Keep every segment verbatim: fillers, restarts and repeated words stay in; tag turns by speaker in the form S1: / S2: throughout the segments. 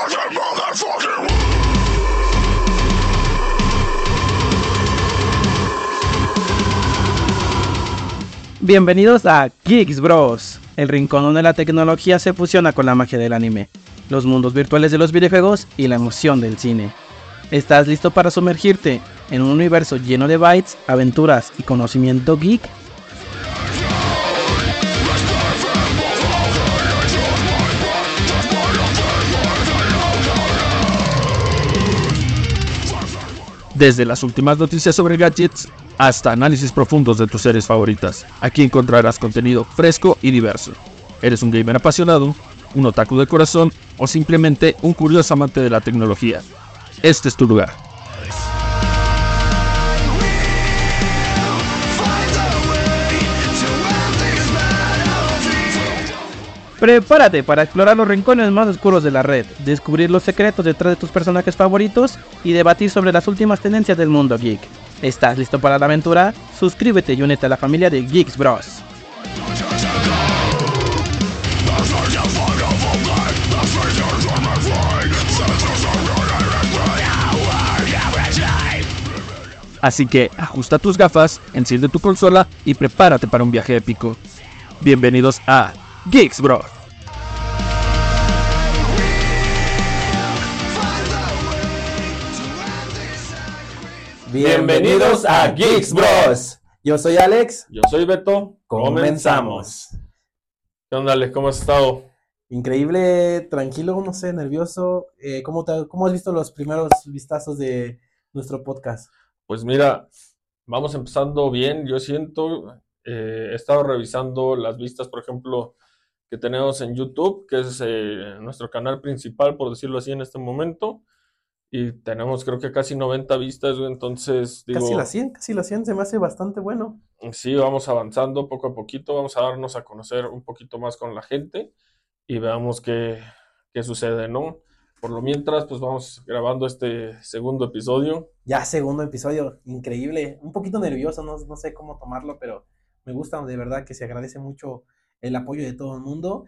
S1: Bienvenidos a Geeks Bros, el rincón donde la tecnología se fusiona con la magia del anime, los mundos virtuales de los videojuegos y la emoción del cine. ¿Estás listo para sumergirte en un universo lleno de bytes, aventuras y conocimiento geek?
S2: Desde las últimas noticias sobre gadgets hasta análisis profundos de tus series favoritas, aquí encontrarás contenido fresco y diverso. ¿Eres un gamer apasionado, un otaku de corazón o simplemente un curioso amante de la tecnología? Este es tu lugar.
S1: Prepárate para explorar los rincones más oscuros de la red, descubrir los secretos detrás de tus personajes favoritos y debatir sobre las últimas tendencias del mundo geek. ¿Estás listo para la aventura? Suscríbete y únete a la familia de Geeks Bros.
S2: Así que ajusta tus gafas, enciende tu consola y prepárate para un viaje épico. Bienvenidos a Geeks Bros.
S3: Bienvenidos a Geeks Bros. Yo soy Alex.
S2: Yo soy Beto.
S3: Comenzamos.
S2: ¿Qué onda, Alex? ¿Cómo has estado?
S3: Increíble, tranquilo, no sé, nervioso. Eh, ¿cómo, te, ¿Cómo has visto los primeros vistazos de nuestro podcast?
S2: Pues mira, vamos empezando bien, yo siento. Eh, he estado revisando las vistas, por ejemplo, que tenemos en YouTube, que es eh, nuestro canal principal, por decirlo así, en este momento. Y tenemos creo que casi noventa vistas, entonces digo...
S3: Casi las cien, casi las cien, se me hace bastante bueno.
S2: Sí, vamos avanzando poco a poquito, vamos a darnos a conocer un poquito más con la gente y veamos qué, qué sucede, ¿no? Por lo mientras, pues vamos grabando este segundo episodio.
S3: Ya, segundo episodio, increíble. Un poquito nervioso, no, no sé cómo tomarlo, pero me gusta de verdad que se agradece mucho el apoyo de todo el mundo,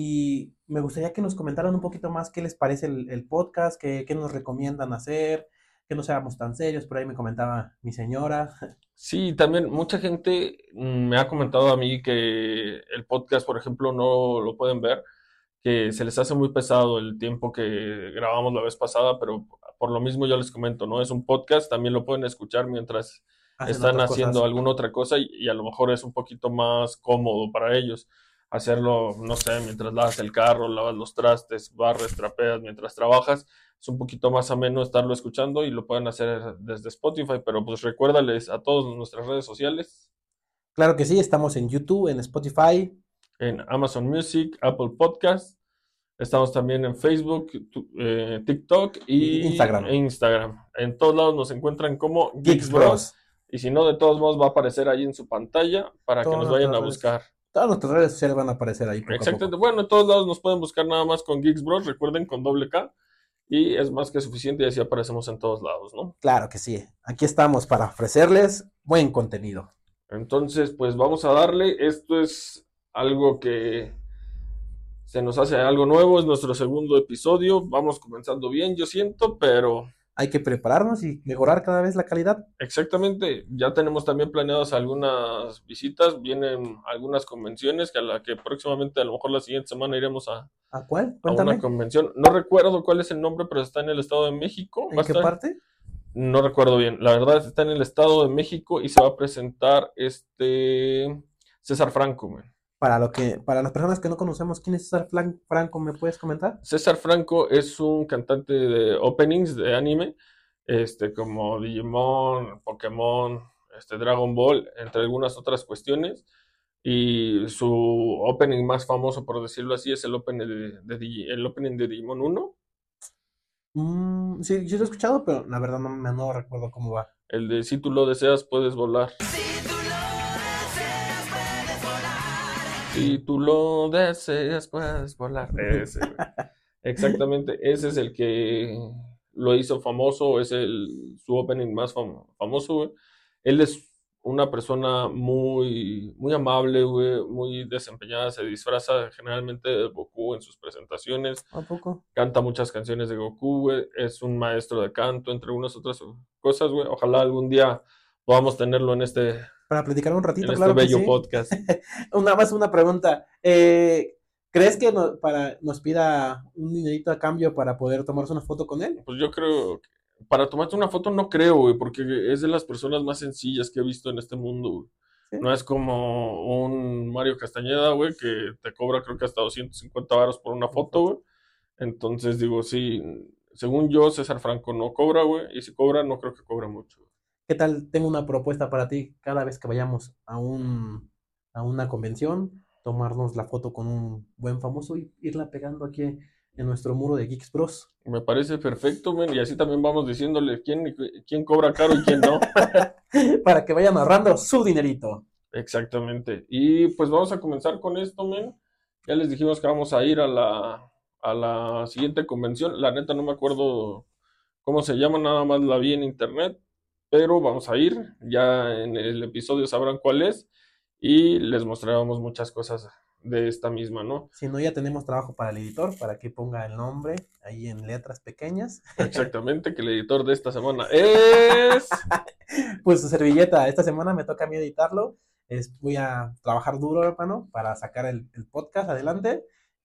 S3: y me gustaría que nos comentaran un poquito más qué les parece el, el podcast, qué, qué nos recomiendan hacer, que no seamos tan serios. Por ahí me comentaba mi señora.
S2: Sí, también mucha gente me ha comentado a mí que el podcast, por ejemplo, no lo pueden ver, que se les hace muy pesado el tiempo que grabamos la vez pasada, pero por lo mismo yo les comento, ¿no? Es un podcast, también lo pueden escuchar mientras Hacen están haciendo cosas. alguna otra cosa y, y a lo mejor es un poquito más cómodo para ellos hacerlo, no sé, mientras lavas el carro, lavas los trastes, barres, trapeas, mientras trabajas. Es un poquito más ameno estarlo escuchando y lo pueden hacer desde Spotify, pero pues recuérdales a todos nuestras redes sociales.
S3: Claro que sí, estamos en YouTube, en Spotify,
S2: en Amazon Music, Apple Podcast. Estamos también en Facebook, eh, TikTok y,
S3: y Instagram.
S2: E Instagram. En todos lados nos encuentran como
S3: Geeks,
S2: Geeks
S3: Bros.
S2: Bros. Y si no, de todos modos va a aparecer ahí en su pantalla para todas que nos vayan a buscar.
S3: Redes, todas nuestras redes sociales van a aparecer ahí. Poco
S2: Exactamente.
S3: A poco.
S2: Bueno, en todos lados nos pueden buscar nada más con Geeks Bros. Recuerden, con doble K. Y es más que suficiente y así aparecemos en todos lados, ¿no?
S3: Claro que sí. Aquí estamos para ofrecerles buen contenido.
S2: Entonces, pues vamos a darle. Esto es algo que se nos hace algo nuevo. Es nuestro segundo episodio. Vamos comenzando bien, yo siento, pero...
S3: hay que prepararnos y mejorar cada vez la calidad.
S2: Exactamente, ya tenemos también planeadas algunas visitas, vienen algunas convenciones que a la que próximamente, a lo mejor la siguiente semana iremos a,
S3: ¿A cuál?
S2: a una convención. No recuerdo cuál es el nombre, pero está en el Estado de México.
S3: ¿En qué
S2: estar...
S3: parte?
S2: No recuerdo bien, la verdad está en el Estado de México y se va a presentar este César Franco, man.
S3: Para lo que, para las personas que no conocemos, ¿quién es César Franco? ¿Me puedes comentar?
S2: César Franco es un cantante de openings de anime, este, como Digimon, Pokémon, este, Dragon Ball, entre algunas otras cuestiones. Y su opening más famoso, por decirlo así, es el opening de, de, el opening de Digimon uno.
S3: Mm, sí, sí lo he escuchado, pero la verdad no, no recuerdo cómo va.
S2: El de si tú lo deseas, puedes volar. Si tú lo deseas, puedes volar. Ese, exactamente, ese es el que lo hizo famoso, es el, su opening más fam- famoso, güey. Él es una persona muy, muy amable, güey, muy desempeñada, se disfraza generalmente de Goku en sus presentaciones.
S3: ¿A poco?
S2: Canta muchas canciones de Goku, güey, es un maestro de canto, entre unas otras cosas, güey. Ojalá algún día podamos tenerlo en este,
S3: Para platicar un ratito,
S2: en este
S3: claro que
S2: bello
S3: sí.
S2: podcast.
S3: Una más una pregunta. Eh, ¿crees que no- para, nos pida un dinerito a cambio para poder tomarse una foto con él?
S2: Pues yo creo que para tomarte una foto no creo, güey, porque es de las personas más sencillas que he visto en este mundo, güey.
S3: ¿Sí?
S2: No es como un Mario Castañeda, güey, que te cobra creo que hasta doscientos cincuenta varos por una foto, güey. Entonces digo, sí, según yo, César Franco no cobra, güey, y si cobra, no creo que cobre mucho.
S3: ¿Qué tal? Tengo una propuesta para ti. Cada vez que vayamos a un, a una convención, tomarnos la foto con un buen famoso y irla pegando aquí en nuestro muro de Geeks Bros.
S2: Me parece perfecto, men, y así también vamos diciéndole quién, quién cobra caro y quién no.
S3: Para que vayan ahorrando su dinerito.
S2: Exactamente. Y pues vamos a comenzar con esto, men. Ya les dijimos que vamos a ir a la, a la siguiente convención. La neta no me acuerdo cómo se llama, nada más la vi en internet, pero vamos a ir. Ya en el episodio sabrán cuál es y les mostraremos muchas cosas de esta misma, ¿no?
S3: Si no, ya tenemos trabajo para el editor, para que ponga el nombre ahí en letras pequeñas.
S2: Exactamente, que el editor de esta semana es...
S3: Pues su servilleta, esta semana me toca a mí editarlo. Es, voy a trabajar duro, hermano, para sacar el, el podcast adelante.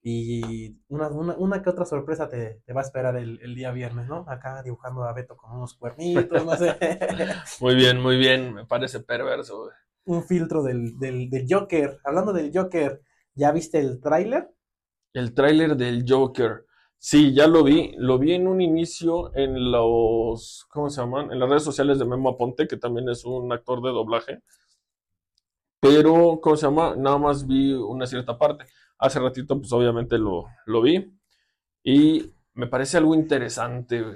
S3: Y una, una, una que otra sorpresa te, te va a esperar el, el día viernes, ¿no? Acá dibujando a Beto con unos cuernitos, no sé.
S2: Muy bien, muy bien, me parece perverso, güey.
S3: Un filtro del, del, del Joker. Hablando del Joker, ¿ya viste el tráiler?
S2: El tráiler del Joker. Sí, ya lo vi. Lo vi en un inicio en los, ¿cómo se llaman? En las redes sociales de Memo Aponte, que también es un actor de doblaje. Pero, ¿cómo se llama? Nada más vi una cierta parte. Hace ratito, pues obviamente lo, lo vi. Y me parece algo interesante, güey.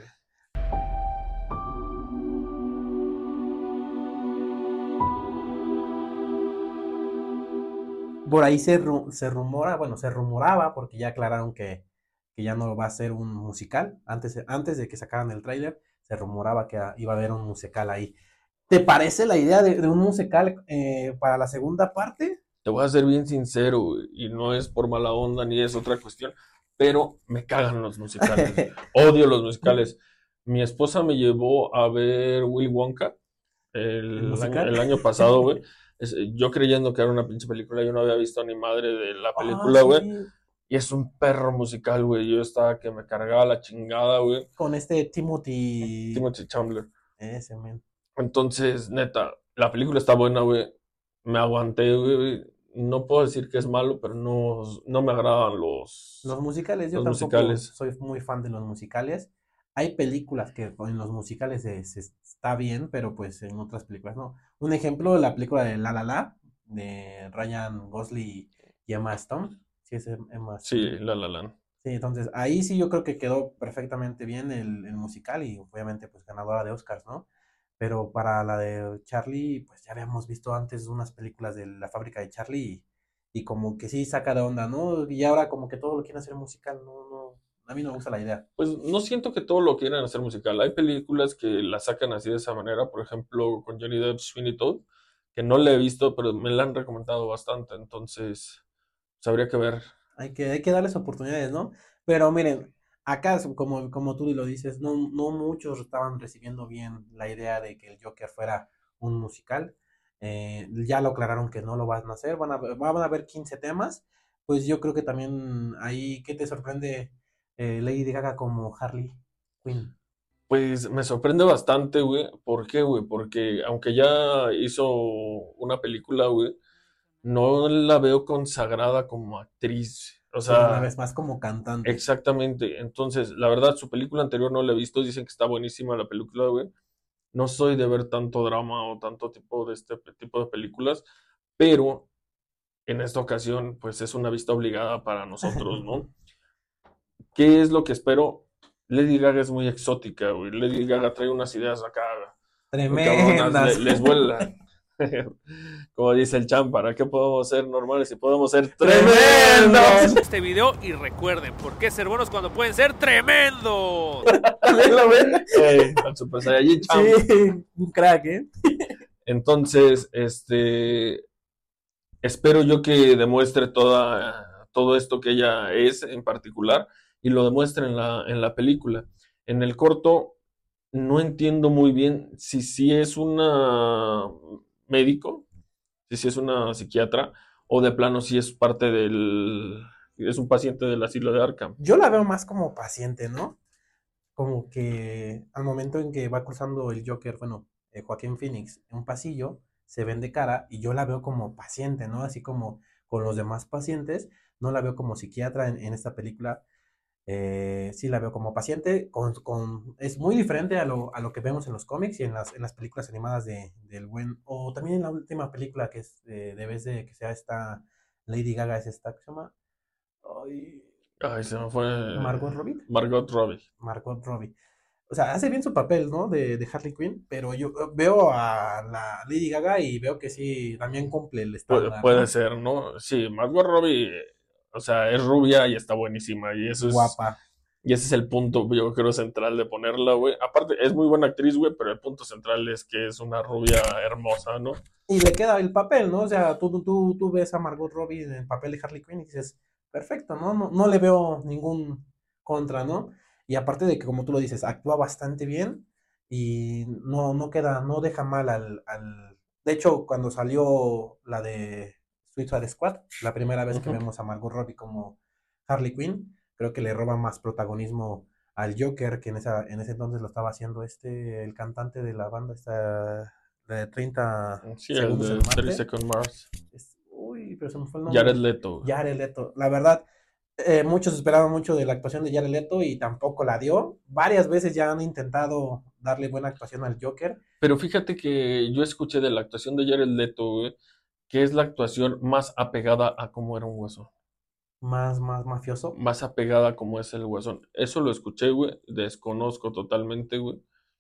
S3: Por ahí se, ru- se rumora, bueno, se rumoraba, porque ya aclararon que, que ya no va a ser un musical. Antes, antes de que sacaran el tráiler, se rumoraba que ah, iba a haber un musical ahí. ¿Te parece la idea de, de un musical eh, para la segunda parte?
S2: Te voy a ser bien sincero, güey, y no es por mala onda ni es otra cuestión, pero me cagan los musicales. Odio los musicales. Mi esposa me llevó a ver Willy Wonka
S3: ¿El
S2: el, año,
S3: musical?
S2: el año pasado, güey. Es- yo creyendo que era una pinche película, yo no había visto ni madre de la
S3: Ah,
S2: película, güey.
S3: sí,
S2: Y es un perro musical, güey. Yo estaba que me cargaba la chingada, güey.
S3: con este Timothy.
S2: Timothy Chambler.
S3: Ese, men.
S2: Entonces, neta, la película está buena, güey. Me aguanté, güey. No puedo decir que es malo, pero no, no me agradan los,
S3: Los musicales, yo
S2: los
S3: tampoco
S2: musicales.
S3: soy muy fan de los musicales. Hay películas que en los musicales se, se está bien, pero pues en otras películas no. Un ejemplo, la película de La La La, de Ryan Gosling y Emma Stone. Sí, es Emma
S2: Sí,
S3: Stone.
S2: La La Land.
S3: Sí, entonces ahí sí yo creo que quedó perfectamente bien el, el musical y obviamente pues ganadora de Oscars, ¿no? Pero para la de Charlie, pues ya habíamos visto antes unas películas de La Fábrica de Charlie y, y como que sí saca de onda, ¿no? Y ahora como que todo lo quieren hacer musical, no, no, a mí no me gusta la idea.
S2: Pues no siento que todo lo quieran hacer musical. Hay películas que la sacan así de esa manera, por ejemplo, con Johnny Depp, Sweeney Todd, que no la he visto, pero me la han recomendado bastante, entonces pues, habría que ver.
S3: Hay que, hay que darles oportunidades, ¿no? Pero miren, acá, como, como tú lo dices, no, no muchos estaban recibiendo bien la idea de que el Joker fuera un musical. Eh, ya lo aclararon que no lo van a hacer, van a, van a haber quince temas. Pues yo creo que también ahí, ¿qué te sorprende eh, Lady Gaga como Harley Quinn?
S2: Pues me sorprende bastante, güey. ¿Por qué, güey? Porque aunque ya hizo una película, güey, no la veo consagrada como actriz. O
S3: Sí, una
S2: sea,
S3: vez más como cantante.
S2: exactamente. Entonces, la verdad, su película anterior no la he visto. Dicen que está buenísima la película, güey. No soy de ver tanto drama o tanto tipo de este pe- tipo de películas, pero en esta ocasión, pues es una vista obligada para nosotros, ¿no? ¿Qué es lo que espero? Lady Gaga es muy exótica, güey. Lady Gaga trae unas ideas acá, muy cabronas,
S3: Tremendas.
S2: le- les vuelan. Como dice el Champ, ¿para qué podemos ser normales si podemos ser tremendos?
S4: Este video y recuerden, ¿por qué ser buenos cuando pueden ser tremendos?
S3: También lo ven.
S2: Ey, al Super Saiyajin Champ.
S3: Sí, un crack, ¿eh?
S2: Entonces, este, espero yo que demuestre toda, todo esto que ella es en particular y lo demuestre en la, en la película. En el corto no entiendo muy bien si sí es una médico, si sí es una psiquiatra o de plano si es parte del, es un paciente del asilo de Arkham.
S3: Yo la veo más como paciente, ¿no? Como que al momento en que va cruzando el Joker, bueno, eh, Joaquín Phoenix, en un pasillo, se ven de cara y yo la veo como paciente, ¿no? Así como con los demás pacientes, no la veo como psiquiatra en, en esta película. Eh, sí la veo como paciente, con, con- es muy diferente a lo, a lo que vemos en los cómics y en las, en las películas animadas de, del buen, o también en la última película que es, eh, de vez de que sea esta Lady Gaga, es esta, ¿qué se llama? Ay,
S2: Ay, se me fue
S3: Margot Robbie.
S2: Margot Robbie.
S3: Margot Robbie. O sea, hace bien su papel, ¿no? De, de Harley Quinn, pero yo eh, veo a la Lady Gaga y veo que sí, también cumple el
S2: Puede,
S3: estándar,
S2: puede
S3: ¿no?
S2: ser, ¿no? Sí, Margot Robbie, o sea, es rubia y está buenísima y eso es,
S3: Guapa.
S2: y ese es el punto, yo creo, central de ponerla, güey. Aparte, es muy buena actriz, güey, pero el punto central es que es una rubia hermosa, ¿no?
S3: Y le queda el papel, ¿no? O sea, tú, tú, tú, tú ves a Margot Robbie en el papel de Harley Quinn y dices, perfecto, ¿no? No, no le veo ningún contra, ¿no? Y aparte de que, como tú lo dices, actúa bastante bien y no, no queda, no deja mal al, al... De hecho, cuando salió la de Suicide Squad, la primera vez que
S2: Ujú.
S3: vemos a Margot Robbie como Harley Quinn, creo que le roba más protagonismo al Joker, que en, esa, en ese entonces lo estaba haciendo este, el cantante de la banda, esta, de treinta
S2: Sí, el
S3: segundos
S2: de
S3: en
S2: thirty
S3: Marte.
S2: Second Mars.
S3: Es- uy, pero se me fue el
S2: Jared
S3: nombre.
S2: Leto, güey.
S3: Jared Leto. La verdad, eh, muchos esperaban mucho de la actuación de Jared Leto y tampoco la dio. Varias veces ya han intentado darle buena actuación al Joker.
S2: Pero fíjate que yo escuché de la actuación de Jared Leto, güey, que es la actuación más apegada a cómo era un hueso.
S3: Más, más mafioso.
S2: Más apegada a cómo es el Guasón. Eso lo escuché, güey. Desconozco totalmente, güey.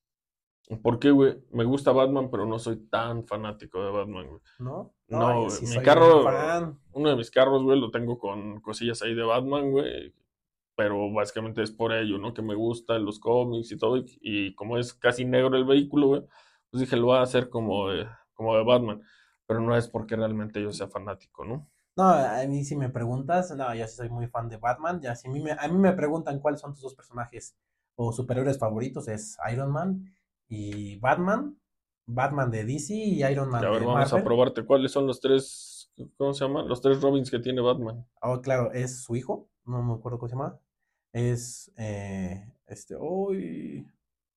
S2: ¿Por qué, güey? Me gusta Batman, pero no soy tan fanático de Batman, güey.
S3: ¿No? No,
S2: No,
S3: yo
S2: güey.
S3: sí
S2: Mi
S3: soy un
S2: carro,
S3: fan.
S2: uno de mis carros, güey, lo tengo con cosillas ahí de Batman, güey. Pero básicamente es por ello, ¿no? Que me gustan los cómics y todo. Y, y como es casi negro el vehículo, güey, pues dije, lo voy a hacer como de, como de Batman. Pero no es porque realmente yo sea fanático, ¿no?
S3: No, a mí si me preguntas, no, yo sí soy muy fan de Batman. Ya si a mí me, a mí me preguntan cuáles son tus dos personajes o superhéroes favoritos, es Iron Man y Batman. Batman de D C y Iron
S2: Y a
S3: Man
S2: ver,
S3: de
S2: vamos a
S3: Marvel.
S2: probarte cuáles son los tres, ¿cómo se llaman? Los tres Robins que tiene Batman.
S3: Ah, claro, es su hijo, no me acuerdo cómo se llama. Es eh, este, uy,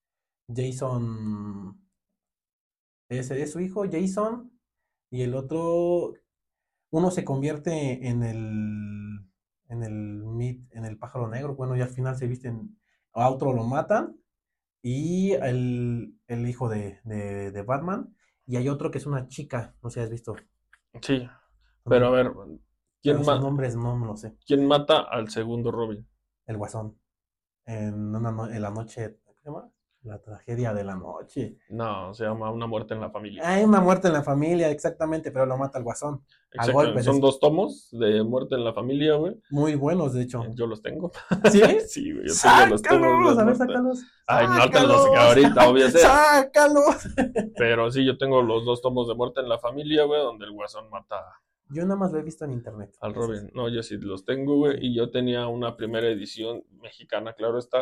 S3: Jason, ese es su hijo, Jason, y el otro, uno se convierte en el, en el, mit- en el pájaro negro, bueno, y al final se visten, a otro lo matan, y el, el hijo de, de, de Batman, y hay otro que es una chica, no sé si has visto,
S2: Sí, pero a
S3: también,
S2: ver,
S3: pero
S2: ¿quién,
S3: sus
S2: ma-
S3: nombres no me lo sé.
S2: ¿quién mata al segundo Robin?
S3: El Guasón. En, una no- en la noche, ¿cómo se llama? La tragedia de la noche.
S2: No, se llama Una muerte en la familia.
S3: Hay una muerte en la familia, exactamente, pero lo mata el Guasón. A
S2: Exactamente,
S3: golpes,
S2: son
S3: es
S2: dos tomos de Muerte en la familia, güey.
S3: muy buenos, de hecho.
S2: Yo los tengo.
S3: ¿Sí?
S2: Sí, güey, yo tengo los tomos de
S3: ¡Sácalos! A ver,
S2: Muerte.
S3: sácalos.
S2: Ay, no te los voy a sacar
S3: ¡Sácalos!
S2: ahorita, obvio sea.
S3: ¡Sácalos!
S2: Pero sí, yo tengo los dos tomos de Muerte en la familia, güey, donde el Guasón mata
S3: Yo nada más lo he visto en internet.
S2: al
S3: Esos.
S2: Robin. No, yo sí los tengo, güey.
S3: Sí.
S2: Y yo tenía una primera edición mexicana, claro está,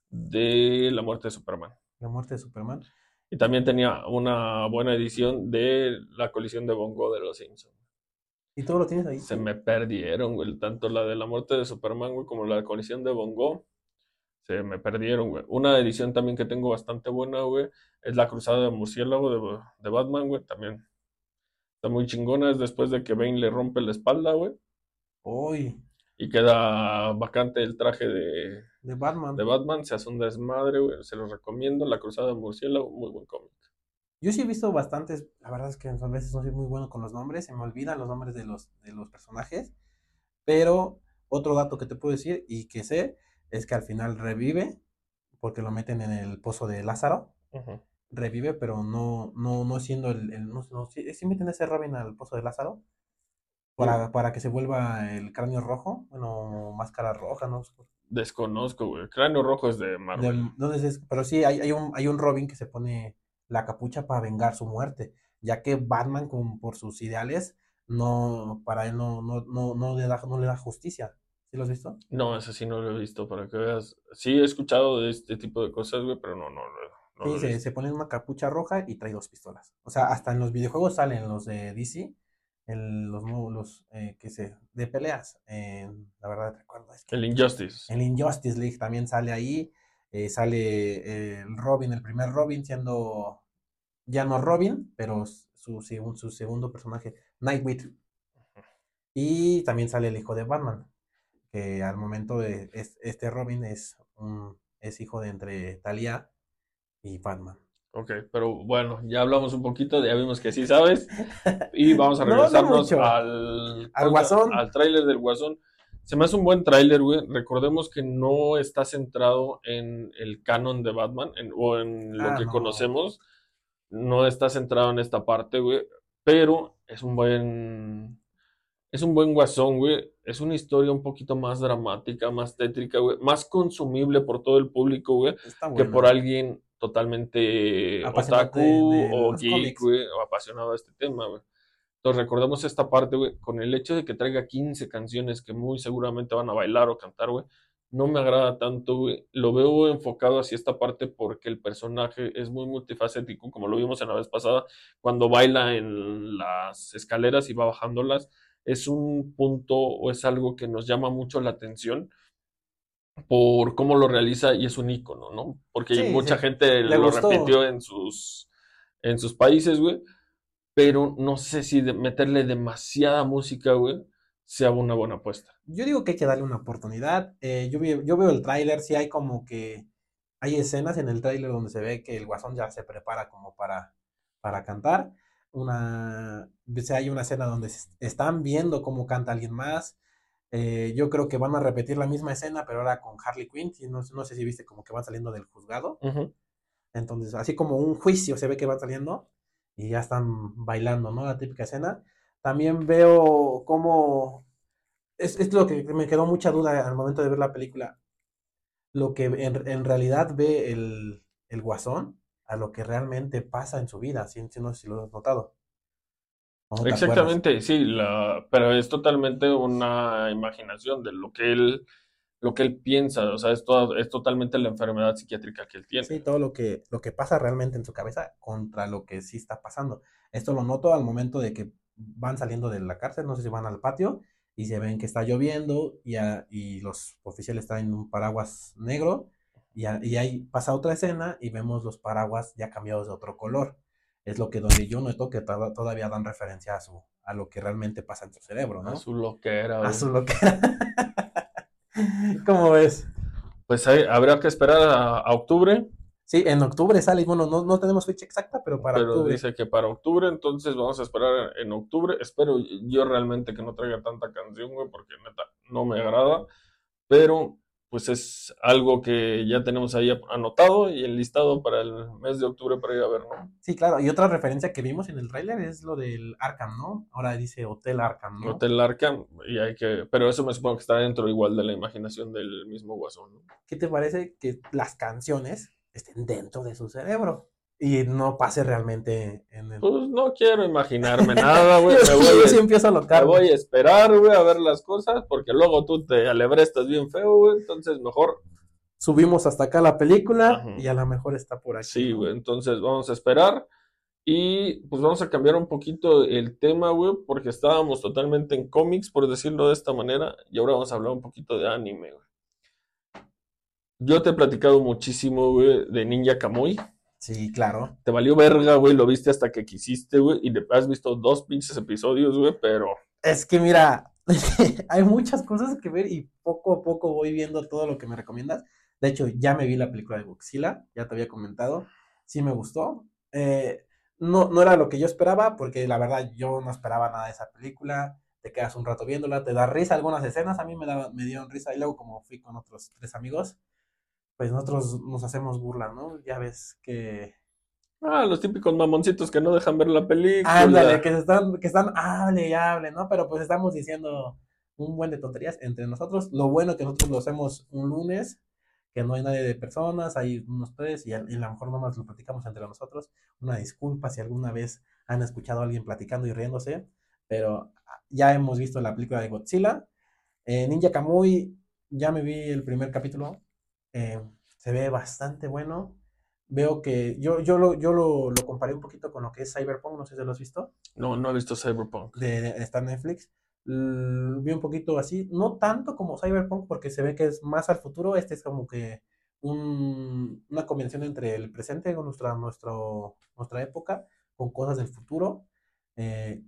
S2: de La muerte de Superman.
S3: La muerte de Superman.
S2: Y también tenía una buena edición de La colisión de Bongo de los Simpsons.
S3: ¿Y todo lo tienes ahí?
S2: Se me perdieron, güey. Tanto la de La muerte de Superman, güey, como la de colisión de Bongo. Se me perdieron, güey. Una edición también que tengo bastante buena, güey, es La cruzada de murciélago de, de Batman, güey. También está muy chingona. Es después de que Bane le rompe la espalda, güey.
S3: Uy,
S2: Y queda vacante el traje de,
S3: de Batman.
S2: de Batman. Se hace un desmadre, güey. Se los recomiendo. La cruzada de murciélago, muy buen cómic.
S3: Yo sí he visto bastantes, la verdad es que a veces no soy muy bueno con los nombres, se me olvidan los nombres de los, de los personajes, pero otro dato que te puedo decir y que sé es que al final revive, porque lo meten en el pozo de Lázaro,
S2: Ujú.
S3: revive, pero no, no, no siendo el, el no, no, sí, sí meten ese Robin al pozo de Lázaro, para, para que se vuelva el cráneo rojo, bueno, máscara roja, ¿no?
S2: Desconozco, güey. Cráneo Rojo es de Marvel.
S3: De- ¿dónde es? Pero sí, hay, hay un, hay un Robin que se pone la capucha para vengar su muerte. ya que Batman, con, por sus ideales, no, para él no, no, no, no le da, no le da justicia. ¿Sí lo has visto?
S2: No, ese sí no lo he visto, para que veas. Sí he escuchado de este tipo de cosas, güey, pero no, no, lo- no
S3: Sí,
S2: lo he
S3: se,
S2: visto.
S3: se pone una capucha roja y trae dos pistolas. O sea, hasta en los videojuegos salen los de D C, el- los nuevos, los eh, que se, de peleas. En- la verdad recuerdo, es que
S2: El Injustice.
S3: el Injustice League también sale ahí. Eh, sale eh, el Robin, el primer Robin, siendo ya no Robin, pero su, segun- su segundo personaje, Nightwing. Y también sale el hijo de Batman, que al momento de es- este Robin es, un, es hijo de entre Talia y Batman.
S2: Ok, pero bueno, ya hablamos un poquito, ya vimos que sí sabes. Y vamos a
S3: No, no
S2: regresarnos
S3: mucho.
S2: al,
S3: Al
S2: ¿cómo se llama?
S3: Guasón.
S2: Al tráiler del Guasón. Se me hace un buen tráiler, güey. Recordemos que no está centrado en el canon de Batman en- o en lo
S3: Ah,
S2: que
S3: no.
S2: conocemos. No está centrado en esta parte, güey. Pero es un buen, es un buen Guasón, güey. Es una historia un poquito más dramática, más tétrica, güey. Más consumible por todo el público, güey,
S3: Está
S2: que por
S3: buena.
S2: alguien totalmente
S3: Apasionante de,
S2: otaku
S3: de
S2: o
S3: los
S2: geek,
S3: cómics.
S2: güey, o apasionado de este tema, güey. Entonces recordemos esta parte, güey, con el hecho de que traiga quince canciones que muy seguramente van a bailar o cantar, güey, no me agrada tanto, güey. Lo veo enfocado hacia esta parte porque el personaje es muy multifacético, como lo vimos en la vez pasada, cuando baila en las escaleras y va bajándolas. Es un punto o es algo que nos llama mucho la atención por cómo lo realiza y es un ícono, ¿no? Porque
S3: Sí,
S2: mucha
S3: sí.
S2: gente
S3: Le
S2: lo
S3: gustó.
S2: repitió en sus, en sus países, güey, pero no sé si de meterle demasiada música, güey, sea una buena apuesta.
S3: Yo digo que hay que darle una oportunidad. Eh, yo, vi- yo veo el tráiler, sí hay como que hay escenas en el tráiler donde se ve que el Guasón ya se prepara como para, para cantar. Una, o sea, hay una escena donde se están viendo cómo canta alguien más. Eh, yo creo que van a repetir la misma escena, pero ahora con Harley Quinn. Sí, no, no sé si viste como que van saliendo del juzgado.
S2: Ujú.
S3: Entonces, así como un juicio se ve que van saliendo y ya están bailando, ¿no? La típica escena. También veo cómo es, es lo que me quedó mucha duda al momento de ver la película. Lo que en, en realidad ve el, el Guasón a lo que realmente pasa en su vida. ¿Sí? Sí, no sé si lo has notado. ¿O no te acuerdas?
S2: Exactamente, sí, la, pero es totalmente una imaginación de lo que él, lo que él piensa, o sea, es, toda- es totalmente la enfermedad psiquiátrica que él tiene.
S3: Sí, todo lo que, lo que pasa realmente en su cabeza contra lo que sí está pasando. Esto lo noto al momento de que van saliendo de la cárcel, no sé si van al patio y se ven que está lloviendo y, a- y los oficiales traen un paraguas negro y, a- y ahí pasa otra escena y vemos los paraguas ya cambiados de otro color. Es lo que donde yo noto que to- todavía dan referencia a su, a lo que realmente pasa en su cerebro,
S2: A
S3: ¿no?
S2: su loquera,
S3: A
S2: güey.
S3: su lo que ¿Cómo ves?
S2: Pues hay- habrá que esperar a, a octubre,
S3: Sí, en octubre sale, bueno, no, no tenemos fecha exacta, pero para
S2: pero
S3: octubre.
S2: dice que para octubre, entonces vamos a esperar en octubre. Espero yo realmente que no traiga tanta canción, güey, porque neta no me agrada, pero pues es algo que ya tenemos ahí anotado y enlistado para el mes de octubre para ir a ver, ¿no?
S3: Sí, claro. Y otra referencia que vimos en el tráiler es lo del Arkham, ¿no? Ahora dice Hotel Arkham, ¿no?
S2: Hotel Arkham, y hay que, pero eso me supongo que está dentro igual de la imaginación del mismo Guasón, ¿no?
S3: ¿Qué te parece que las canciones estén dentro de su cerebro y no pase realmente en el...
S2: Pues no quiero imaginarme nada, güey,
S3: yo,
S2: me voy
S3: yo sí
S2: a,
S3: empiezo a
S2: me voy
S3: locarme.
S2: a esperar, güey, a ver las cosas, porque luego tú te alebrestas bien feo, güey, entonces mejor,
S3: Subimos hasta acá la película
S2: ajá,
S3: y a lo mejor está por aquí,
S2: sí,
S3: ¿no?
S2: güey, entonces vamos a esperar. Y pues vamos a cambiar un poquito el tema, güey, porque estábamos totalmente en cómics, por decirlo de esta manera, y ahora vamos a hablar un poquito de anime, güey. Yo te he platicado muchísimo, güey, de Ninja Kamui.
S3: Sí, claro.
S2: Te valió verga, güey, lo viste hasta que quisiste, güey, y le has visto dos pinches episodios, güey, pero
S3: Es que mira, hay muchas cosas que ver y poco a poco voy viendo todo lo que me recomiendas. De hecho, ya me vi la película de Godzilla, ya te había comentado, sí me gustó. Eh, no, no era lo que yo esperaba, porque la verdad yo no esperaba nada de esa película. Te quedas un rato viéndola, te da risa algunas escenas, a mí me, daba, me dieron risa. Y luego, como fui con otros tres amigos, pues nosotros nos hacemos burla, ¿no? Ya ves que
S2: ah, los típicos mamoncitos que no dejan ver la
S3: ándale,
S2: película.
S3: que se están, que están, hable y hable, ¿no? Pero pues estamos diciendo un buen de tonterías entre nosotros. Lo bueno que nosotros lo hacemos un lunes, que no hay nadie de personas, hay unos tres y a, y a lo mejor nomás lo platicamos entre nosotros. Una disculpa si alguna vez han escuchado a alguien platicando y riéndose, pero ya hemos visto la película de Godzilla. Eh, Ninja Kamui, ya me vi el primer capítulo, eh, se ve bastante bueno. Veo que yo, yo, lo, yo lo, lo comparé un poquito con lo que es Cyberpunk, no sé si lo has visto,
S2: No, no he visto Cyberpunk.
S3: de, de está en Netflix. L- vi un poquito así, no tanto como Cyberpunk porque se ve que es más al futuro, este es como que un, una combinación entre el presente con nuestra, nuestro, nuestra época, con cosas del futuro, eh,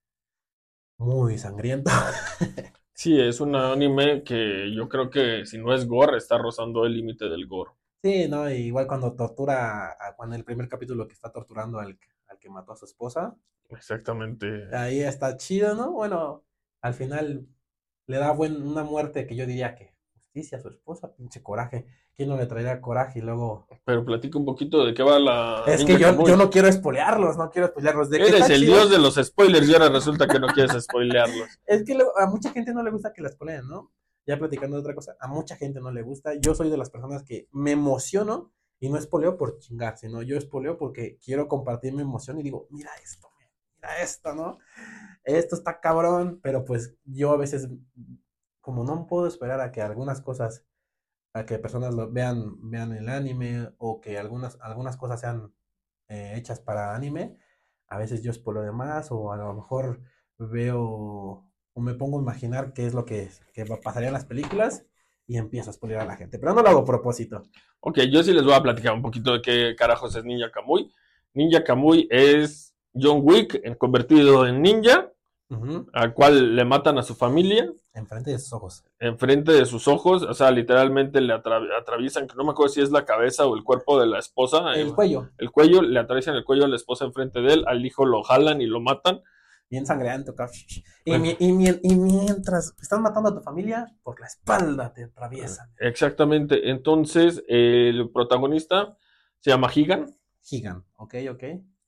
S3: muy sangriento.
S2: Sí, es un anime que yo creo que si no es gore, está rozando el límite del gore.
S3: Sí, no, y igual cuando tortura, a- cuando el primer capítulo que está torturando al, al que mató a su esposa,
S2: Exactamente.
S3: ahí está chido, ¿no? Bueno, al final le da buen, una muerte que yo diría que justicia a su esposa, pinche coraje. ¿Quién no le traería coraje? Y luego.
S2: Pero platica un poquito de qué va la
S3: Es que
S2: Ninja
S3: yo,
S2: Kamui.
S3: yo no quiero espolearlos, no quiero espolearlos. De que
S2: Eres
S3: está
S2: el
S3: chido.
S2: dios de los spoilers y ahora resulta que no quieres spoilearlos.
S3: Es que luego a mucha gente no le gusta que la spoileen, ¿no? Ya platicando de otra cosa, a mucha gente no le gusta. Yo soy de las personas que me emociono y no espoleo por chingar, sino yo espoleo porque quiero compartir mi emoción y digo, mira esto, mira esto, ¿no? Esto está cabrón, pero pues yo a veces, como no puedo esperar a que algunas cosas, a que personas lo vean, vean el anime o que algunas, algunas cosas sean eh, hechas para anime, a veces yo espoleo de más o a lo mejor veo o me pongo a imaginar qué es lo que, que va- pasaría en las películas y empiezo a spoilear a la gente, pero no lo hago a propósito.
S2: Ok, yo sí les voy a platicar un poquito de qué carajos es Ninja Kamui. Ninja Kamui es John Wick en- convertido en ninja,
S3: Ujú.
S2: al cual le matan a su familia
S3: Enfrente de sus ojos.
S2: enfrente de sus ojos, o sea, literalmente le atra- atraviesan, que no me acuerdo si es la cabeza o el cuerpo de la esposa, eh,
S3: El cuello,
S2: el cuello, le atraviesan el cuello a la esposa enfrente de él, al hijo lo jalan y lo matan.
S3: bien sangriento, cabrón. Y,
S2: Bueno,
S3: mi- y, mi- y mientras están matando a tu familia, por la espalda te atraviesan.
S2: exactamente, entonces el protagonista se llama Higan.
S3: Gigan, ok, ok.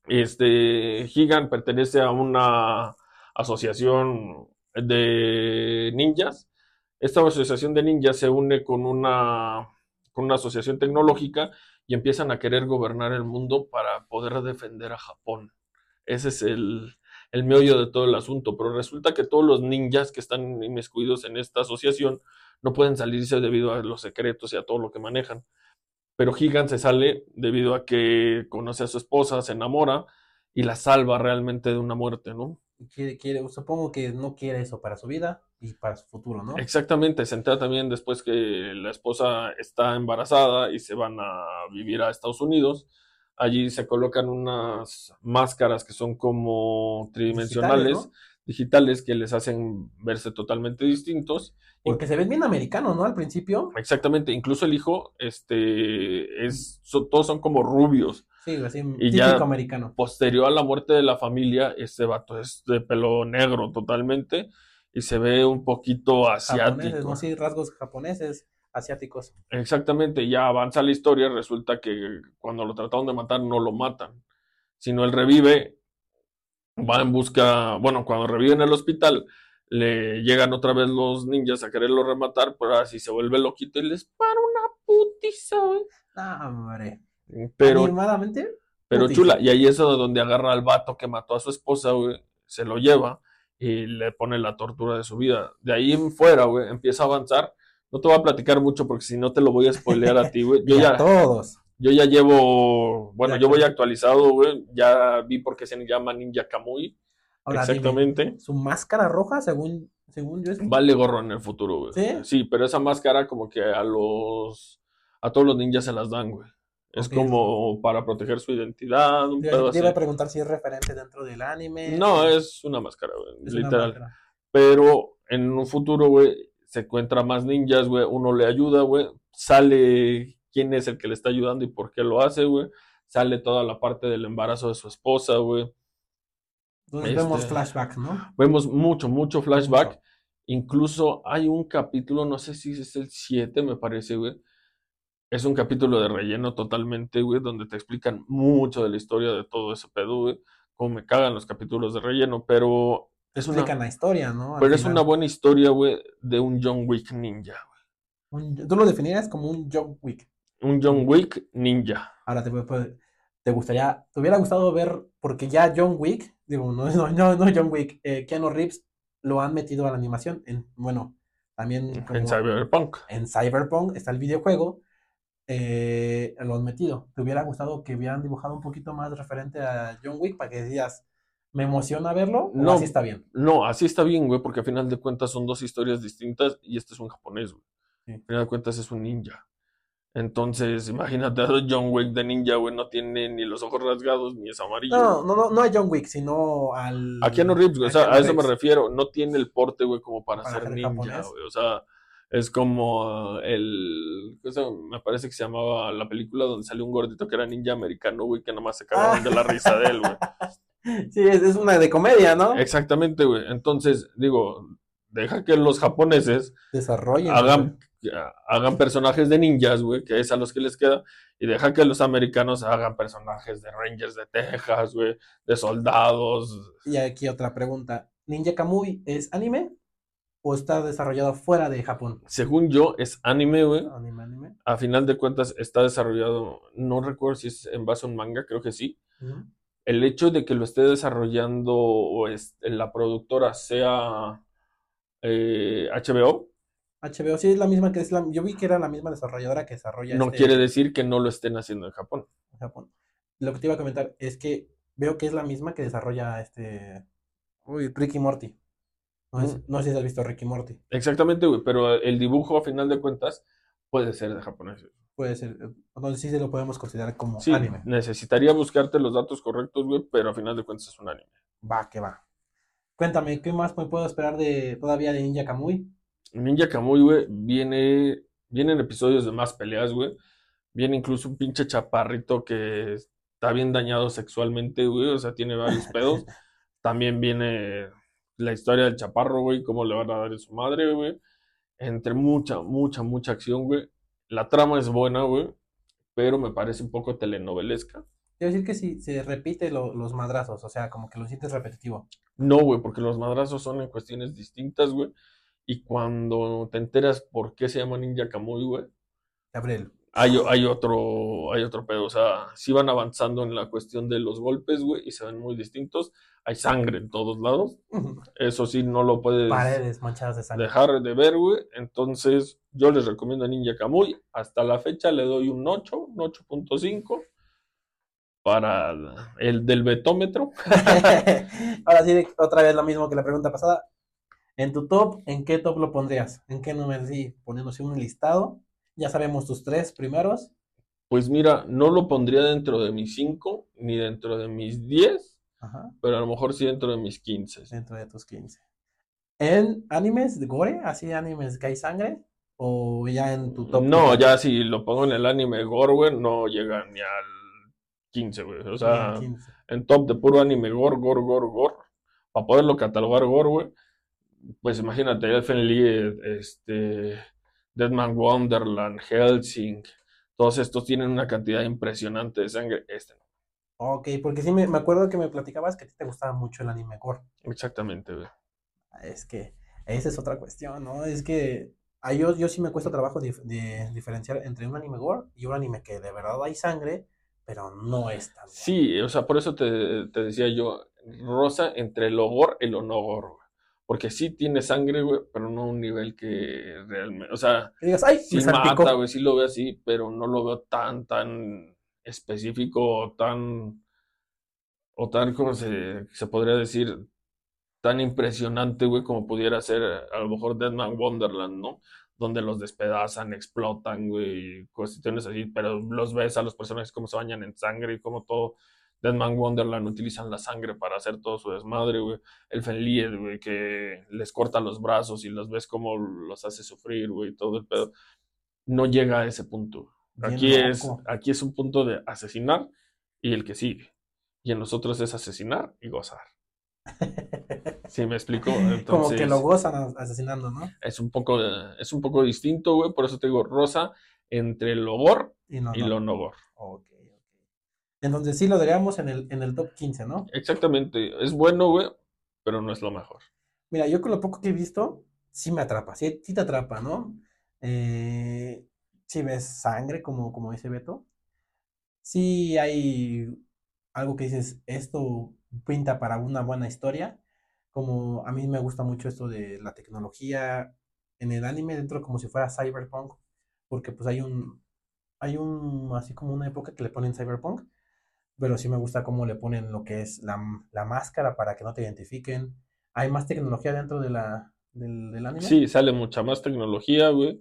S2: Este, Higan pertenece a una asociación de ninjas. Esta asociación de ninjas se une con una, con una asociación tecnológica y empiezan a querer gobernar el mundo para poder defender a Japón. Ese es el, el meollo de todo el asunto. Pero resulta que todos los ninjas que están inmiscuidos en esta asociación no pueden salirse debido a los secretos y a todo lo que manejan. Pero Higan se sale debido a que conoce a su esposa, se enamora y la salva realmente de una muerte, ¿no?
S3: Quiere, quiere, supongo que no quiere eso para su vida y para su futuro, ¿no?
S2: Exactamente, se entera también después que la esposa está embarazada y se van a vivir a Estados Unidos. Allí se colocan unas máscaras que son como
S3: Digitales,
S2: tridimensionales,
S3: ¿no?
S2: digitales, que les hacen verse totalmente distintos.
S3: Porque se ven bien americanos, ¿no? Al principio.
S2: Exactamente, incluso el hijo, este, es, so- todos son como rubios.
S3: Sí, así,
S2: Y
S3: típico
S2: ya
S3: americano.
S2: posterior a la muerte de la familia, este vato es de pelo negro totalmente y se ve un poquito
S3: Japoneses, ¿no?
S2: asiático.
S3: Sí, rasgos japoneses, asiáticos.
S2: Exactamente, ya avanza la historia, resulta que cuando lo trataron de matar no lo matan, sino él revive, va en busca, bueno, cuando revive en el hospital, le llegan otra vez los ninjas a quererlo rematar, pero así se vuelve loquito y les para una putiza, güey.
S3: Ah, hombre.
S2: Pero
S3: Animadamente,
S2: Pero
S3: putiza.
S2: chula, y ahí es donde agarra al vato que mató a su esposa, güey, se lo lleva y le pone la tortura de su vida. De ahí en fuera, güey, empieza a avanzar. No te voy a platicar mucho porque si no te lo voy a spoilear a ti, güey. Yo
S3: Y a
S2: ya,
S3: todos.
S2: yo ya llevo, bueno,
S3: Ya
S2: yo voy
S3: con-
S2: actualizado, güey. Ya vi por qué se llama Ninja Kamui.
S3: Ahora dime,
S2: Exactamente.
S3: su máscara roja, según, según yo es.
S2: Vale gorro en el futuro, güey.
S3: ¿Sí?
S2: Sí, pero esa máscara como que a los, a todos los ninjas se las dan, güey. Es
S3: Ok.
S2: como para proteger su identidad, un
S3: Te
S2: pedo
S3: te iba a
S2: así.
S3: preguntar si es referente dentro del anime.
S2: No,
S3: o
S2: es una máscara, güey,
S3: es una
S2: literal.
S3: máscara.
S2: Pero en un futuro, güey, se encuentra más ninjas, güey. Uno le ayuda, güey. Sale quién es el que le está ayudando y por qué lo hace, güey. Sale toda la parte del embarazo de su esposa, güey.
S3: Entonces vemos
S2: Este,
S3: flashbacks, ¿no?
S2: vemos mucho, mucho flashback.
S3: Mucho.
S2: Incluso hay un capítulo, no sé si es el siete, me parece, güey. Es un capítulo de relleno totalmente, güey, donde te explican mucho de la historia de todo ese pedo, güey. Como me cagan los capítulos de relleno, pero
S3: Te
S2: es una,
S3: explican la historia, ¿no? Al
S2: pero es una
S3: final.
S2: buena historia, güey, de un John Wick ninja, güey.
S3: Un- tú lo definirías como un John Wick.
S2: Un John Wick ninja.
S3: Ahora te, puede- te gustaría, te hubiera gustado ver, porque ya John Wick, digo, no, no, no, no John Wick, eh, Keanu Reeves lo han metido a la animación. En, bueno, también
S2: En
S3: como
S2: Cyberpunk.
S3: en Cyberpunk está el videojuego, eh, lo han metido. ¿Te hubiera gustado que hubieran dibujado un poquito más referente a John Wick para que decías, me emociona verlo o
S2: No,
S3: así está bien?
S2: no, así está bien, güey, porque a final de cuentas son dos historias distintas y este es un japonés, güey.
S3: Sí.
S2: A final de cuentas es un ninja. Entonces, imagínate a John Wick de ninja, güey, no tiene ni los ojos rasgados ni es amarillo.
S3: No, no, no, no a John Wick, sino al...
S2: A Keanu Reeves, güey, o
S3: a
S2: sea,
S3: Keanu
S2: a eso me
S3: Reeves.
S2: refiero. No tiene el porte, güey, como para,
S3: Para
S2: ser
S3: ser
S2: ninja,
S3: japonés.
S2: güey. O sea, es como uh, el... ¿qué se- me parece que se llamaba la película donde salió un gordito que era ninja americano, güey, que nada más se cagaban
S3: Ah.
S2: de la risa de él, güey.
S3: Sí, es, es una de comedia, ¿no?
S2: Exactamente, güey. Entonces, digo, deja que los japoneses
S3: Desarrollen.
S2: hagan, hagan personajes de ninjas, güey, que es a los que les queda, y deja que los americanos hagan personajes de Rangers de Texas, güey, de soldados.
S3: Y aquí otra pregunta. ¿Ninja Kamui es anime o está desarrollado fuera de Japón?
S2: Según yo, es anime, güey.
S3: Anime, anime.
S2: A final de cuentas, está desarrollado, no recuerdo si es en base a un manga, creo que sí.
S3: Uh-huh.
S2: El hecho de que lo esté desarrollando o es, la productora sea eh, H B O,
S3: H B O sí es la misma que es la... Yo vi que era la misma desarrolladora que desarrolla
S2: no
S3: este
S2: quiere decir que no lo estén haciendo en Japón.
S3: en Japón. Lo que te iba a comentar es que veo que es la misma que desarrolla este... Uy, Ricky Morty. No, es-
S2: Mm.
S3: no sé si has visto Ricky Morty.
S2: Exactamente, güey, pero el dibujo, a final de cuentas, puede ser de japonés.
S3: Puede ser. Entonces sí se lo podemos considerar como
S2: Sí,
S3: anime.
S2: necesitaría buscarte los datos correctos, güey, pero a final de cuentas es un anime.
S3: Va, que va. Cuéntame, ¿qué más me puedo esperar de todavía de Ninja Kamui?
S2: Ninja Kamui, güey, viene, vienen episodios de más peleas, güey. Viene incluso un pinche chaparrito que está bien dañado sexualmente, güey, o sea, tiene varios pedos. También viene la historia del chaparro, güey, cómo le van a dar a su madre, güey. Entre mucha, mucha, mucha acción, güey. La trama es buena, güey, pero me parece un poco telenovelesca.
S3: Quiero decir que si se repite lo- los madrazos, o sea, como que lo sientes repetitivo.
S2: No, güey, porque los madrazos son en cuestiones distintas, güey. Y cuando te enteras por qué se llama Ninja Kamui, güey,
S3: Gabriel.
S2: hay, hay otro, hay otro pedo. O sea, sí van avanzando en la cuestión de los golpes, güey, y se ven muy distintos. Hay sangre en todos lados. Eso sí, no lo puedes
S3: Paredes manchadas de sangre.
S2: dejar de ver, güey. Entonces, yo les recomiendo a Ninja Kamui. Hasta la fecha le doy un ocho, un ocho punto cinco para el del betómetro.
S3: Ahora sí, otra vez lo mismo que la pregunta pasada. En tu top, ¿en qué top lo pondrías? ¿En qué número? Sí, poniéndose un listado. Ya sabemos tus tres primeros.
S2: Pues mira, no lo pondría dentro de mis cinco, ni dentro de mis diez,
S3: Ajá,
S2: pero a lo mejor sí dentro de mis quince.
S3: dentro de tus quince. ¿En animes de gore? ¿Así animes que hay sangre? ¿O ya en tu top?
S2: No,
S3: quince?
S2: ya si lo pongo en el anime gore, güey, no llega ni al quince, güey. O sea,
S3: En quince.
S2: en top de puro anime gore, gore, gore, gore. Para poderlo catalogar gore, güey, pues imagínate, Elfen Lied, este, Deadman Wonderland, Hellsing, todos estos tienen una cantidad impresionante de sangre. Este no.
S3: Ok, porque sí me, me acuerdo que me platicabas que a ti te gustaba mucho el anime gore.
S2: Exactamente, güey.
S3: Es que esa es otra cuestión, ¿no? Es que a yo, yo sí me cuesta trabajo dif- de diferenciar entre un anime gore y un anime que de verdad hay sangre, pero no es tan gore.
S2: Sí, o sea, por eso te, te decía yo, rosa entre lo gore y lo no gore, güey. Porque sí tiene sangre, güey, pero no a un nivel que realmente, o sea,
S3: Que digas, ¡ay!
S2: sí
S3: Me salpicó.
S2: mata, güey, sí lo veo así, pero no lo veo tan, tan específico o tan, o tan, ¿cómo se, se podría decir? Tan impresionante, güey, como pudiera ser a lo mejor Deadman Wonderland, ¿no? Donde los despedazan, explotan, güey, y cuestiones así, pero los ves a los personajes cómo se bañan en sangre y cómo todo. Deadman Wonderland utilizan la sangre para hacer todo su desmadre, güey. Elfen Lied, güey, que les corta los brazos y los ves cómo los hace sufrir, güey, todo el pedo. No llega a ese punto.
S3: Bien
S2: Aquí es,
S3: loco.
S2: aquí es un punto de asesinar y el que sigue. Y en nosotros es asesinar y gozar. Sí, me explico. Entonces,
S3: Como que lo gozan as- asesinando, ¿no?
S2: es un poco, de- es un poco distinto, güey. Por eso te digo, rosa entre lo gore
S3: Y no,
S2: y
S3: no.
S2: lo no gore.
S3: Ok, ok. Entonces sí lo daríamos en el, en el top quince, ¿no?
S2: Exactamente. Es bueno, güey, pero no es lo mejor.
S3: Mira, yo con lo poco que he visto, sí me atrapa, sí, sí te atrapa, ¿no? Eh, si ves sangre, como, como dice Beto. Sí hay algo que dices, esto pinta para una buena historia. Como a mí me gusta mucho esto de la tecnología en el anime, dentro como si fuera cyberpunk, porque pues hay un, hay un, así como una época que le ponen cyberpunk, pero sí me gusta cómo le ponen lo que es la, la máscara para que no te identifiquen. Hay más tecnología dentro de la, del, del anime.
S2: Sí, sale mucha más tecnología, güey.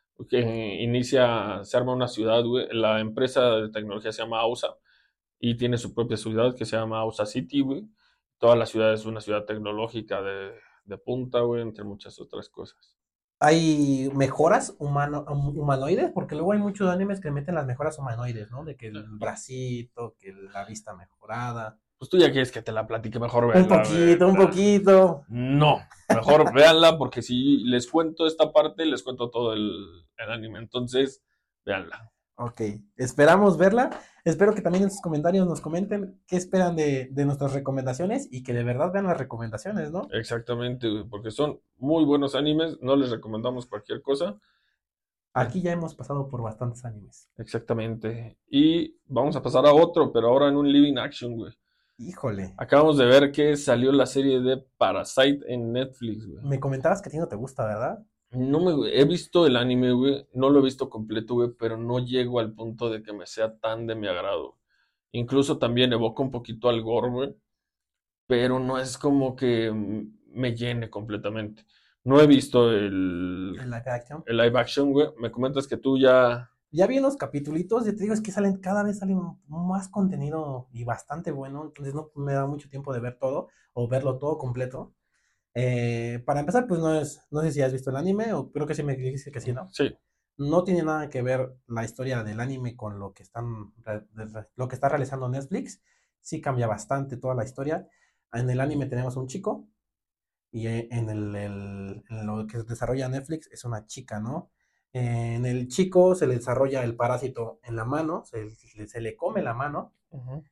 S2: Que inicia, se arma una ciudad, güey. La empresa de tecnología se llama AUSA y tiene su propia ciudad que se llama AUSA City, güey. Toda la ciudad es una ciudad tecnológica de, de punta, güey, entre muchas otras cosas.
S3: Hay mejoras humano, hum- humanoides, porque luego hay muchos animes que meten las mejoras humanoides, ¿no? De que el bracito, que la vista mejorada.
S2: Pues tú ya quieres que te la platique, mejor
S3: Un
S2: véanla, güey.
S3: poquito, un poquito.
S2: No, mejor véanla porque si les cuento esta parte, les cuento todo el, el anime. Entonces, véanla.
S3: Ok, esperamos verla. Espero que también en sus comentarios nos comenten qué esperan de, de nuestras recomendaciones y que de verdad vean las recomendaciones, ¿no?
S2: Exactamente, güey, porque son muy buenos animes. No les recomendamos cualquier cosa.
S3: Aquí ya hemos pasado por bastantes animes.
S2: Exactamente. Y vamos a pasar a otro, pero ahora en un living action, güey.
S3: Híjole,
S2: Acabamos de ver que salió la serie de Parasite en Netflix, güey.
S3: me comentabas que a ti no te gusta, ¿verdad?
S2: No me, he visto el anime, güey. No lo he visto completo, güey, pero no llego al punto de que me sea tan de mi agrado. Incluso también evoca un poquito al gore, güey, pero no es como que mm, me llene completamente. No he visto el,
S3: En la action.
S2: el live action, güey. Me comentas que tú ya...
S3: Ya vi unos capítulos, ya te digo, es que salen, cada vez salen más contenido y bastante bueno, entonces no me da mucho tiempo de ver todo o verlo todo completo. Eh, para empezar, pues no es, no sé si has visto el anime o creo que sí me dijiste que sí, ¿no?
S2: Sí,
S3: No tiene nada que ver la historia del anime con lo que están, lo que está realizando Netflix. Sí cambia bastante toda la historia. En el anime tenemos un chico y en, el, el- en lo que desarrolla Netflix es una chica, ¿no? En el chico se le desarrolla el parásito en la mano, se, se le come la mano
S2: ujú.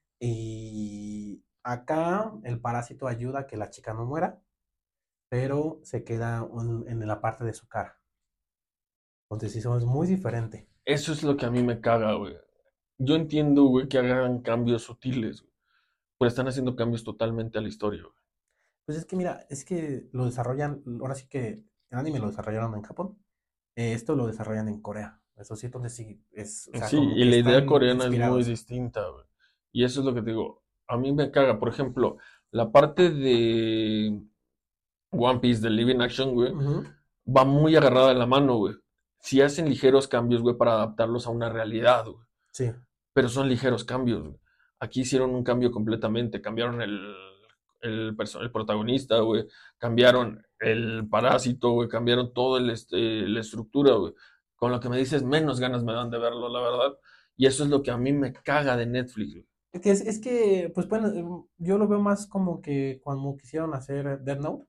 S3: y acá el parásito ayuda a que la chica no muera, pero se queda un- en la parte de su cara. Entonces sí, es muy diferente.
S2: Eso es lo que a mí me caga, güey. Yo entiendo, güey, que hagan cambios sutiles, güey, pero están haciendo cambios totalmente a la historia, güey.
S3: Pues es que mira, es que lo desarrollan, ahora sí que el anime lo desarrollaron en Japón, eh, esto lo desarrollan en Corea. Eso sí, entonces sí, es, o sea,
S2: Sí,
S3: como
S2: y
S3: que
S2: la idea
S3: están
S2: coreana es muy
S3: inspirados.
S2: distinta, güey. Y eso es lo que te digo. A mí me caga, por ejemplo, la parte de One Piece del Living Action, güey,
S3: Ujú.
S2: va muy agarrada de la mano, güey. Si hacen ligeros cambios, güey, para adaptarlos a una realidad, güey.
S3: Sí,
S2: Pero son ligeros cambios, güey. Aquí hicieron un cambio completamente. Cambiaron el, el, perso- el protagonista, güey. Cambiaron el parásito, güey. Cambiaron todo el, este, la estructura, güey. Con lo que me dices, menos ganas me dan de verlo, la verdad. Y eso es lo que a mí me caga de Netflix, güey.
S3: es que, es, es que pues bueno, yo lo veo más como que cuando quisieron hacer Death Note,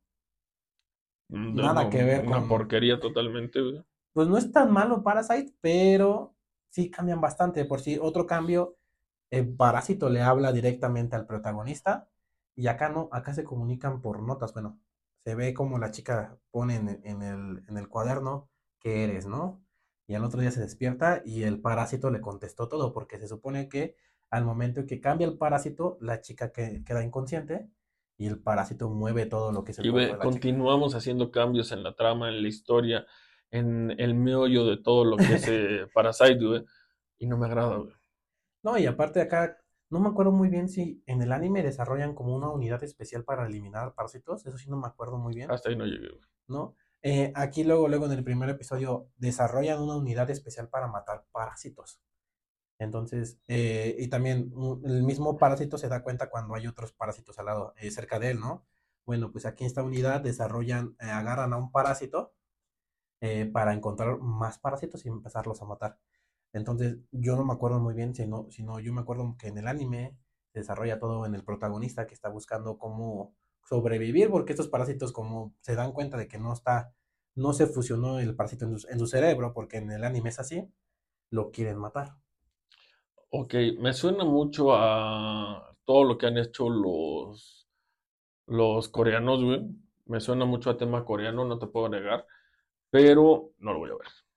S2: Mm, No,
S3: nada
S2: no,
S3: que ver
S2: una
S3: con,
S2: porquería totalmente, güey.
S3: pues no es tan malo Parasite, pero sí cambian bastante. Por si otro cambio, el Parásito le habla directamente al protagonista y acá no, acá se comunican por notas. Bueno, se ve como la chica pone en, el- en el, en el cuaderno qué eres, ¿no? Y al otro día se despierta y el parásito le contestó todo, porque se supone que al momento en que cambia el parásito, la chica que, queda inconsciente y el parásito mueve todo lo que es el
S2: Y
S3: cuerpo
S2: ve,
S3: de la chica.
S2: continuamos haciendo cambios en la trama, en la historia, en el meollo de todo lo que es eh, Parasite, güey. Y no me agrada, güey.
S3: No, y aparte acá, no me acuerdo muy bien si en el anime desarrollan como una unidad especial para eliminar parásitos, eso sí no me acuerdo muy bien,
S2: Hasta ahí no llegué, güey.
S3: ¿no? Eh, aquí luego, luego en el primer episodio desarrollan una unidad especial para matar parásitos. Entonces, eh, y también un- el mismo parásito se da cuenta cuando hay otros parásitos al lado, eh, cerca de él, ¿no? Bueno, pues aquí en esta unidad desarrollan, eh, agarran a un parásito eh, para encontrar más parásitos y empezarlos a matar. Entonces, yo no me acuerdo muy bien, sino, sino yo me acuerdo que en el anime se desarrolla todo en el protagonista que está buscando cómo sobrevivir, porque estos parásitos, como se dan cuenta de que no está, no se fusionó el parásito en su, en su cerebro, porque en el anime es así, lo quieren matar.
S2: Ok, me suena mucho a todo lo que han hecho los, los coreanos, güey. Me suena mucho a tema coreano, no te puedo negar, pero no lo voy a ver.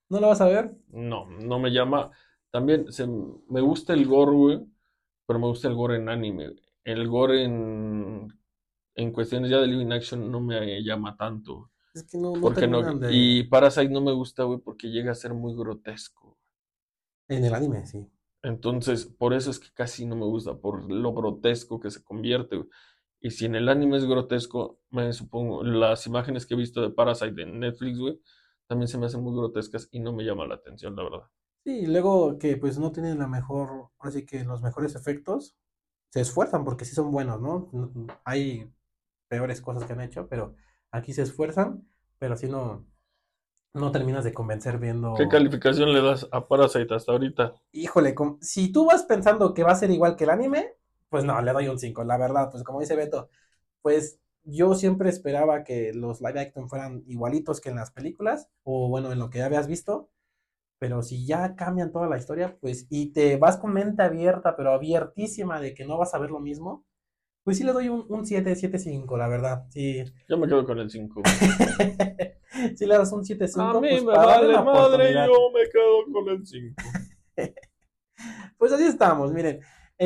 S3: ¿No lo vas a ver?
S2: No, no me llama. También se, me gusta el gore, güey, pero me gusta el gore en anime. El gore en, en cuestiones ya de live action no me llama tanto.
S3: Es que no, no
S2: Porque no,
S3: terminan de...
S2: y Parasite no me gusta, güey, porque llega a ser muy grotesco.
S3: En el anime, sí.
S2: Entonces, por eso es que casi no me gusta, por lo grotesco que se convierte, güey. Y si en el anime es grotesco, me supongo, las imágenes que he visto de Parasite en Netflix, güey, también se me hacen muy grotescas y no me llama la atención, la verdad.
S3: Sí, y luego que pues no tienen la mejor, así que los mejores efectos, se esfuerzan porque sí son buenos, ¿no? No- no- Hay peores cosas que han hecho, pero aquí se esfuerzan, pero si no, no terminas de convencer
S2: ¿Qué
S3: viendo,
S2: calificación le das a Parasite hasta ahorita?
S3: híjole, com- si tú vas pensando que va a ser igual que el anime, pues no, le doy un cinco la verdad, pues como dice Beto, pues yo siempre esperaba que los live action fueran igualitos que en las películas, o bueno, en lo que ya habías visto, pero si ya cambian toda la historia, pues, y te vas con mente abierta, pero abiertísima de que no vas a ver lo mismo, pues sí le doy un, un siete, siete cinco la verdad. Sí.
S2: Yo me quedo con el cinco.
S3: Si le das un siete
S2: A
S3: cinco
S2: mí
S3: pues
S2: me
S3: para darle
S2: vale
S3: una
S2: madre,
S3: oportunidad.
S2: yo me quedo con el cinco.
S3: Pues así estamos, miren.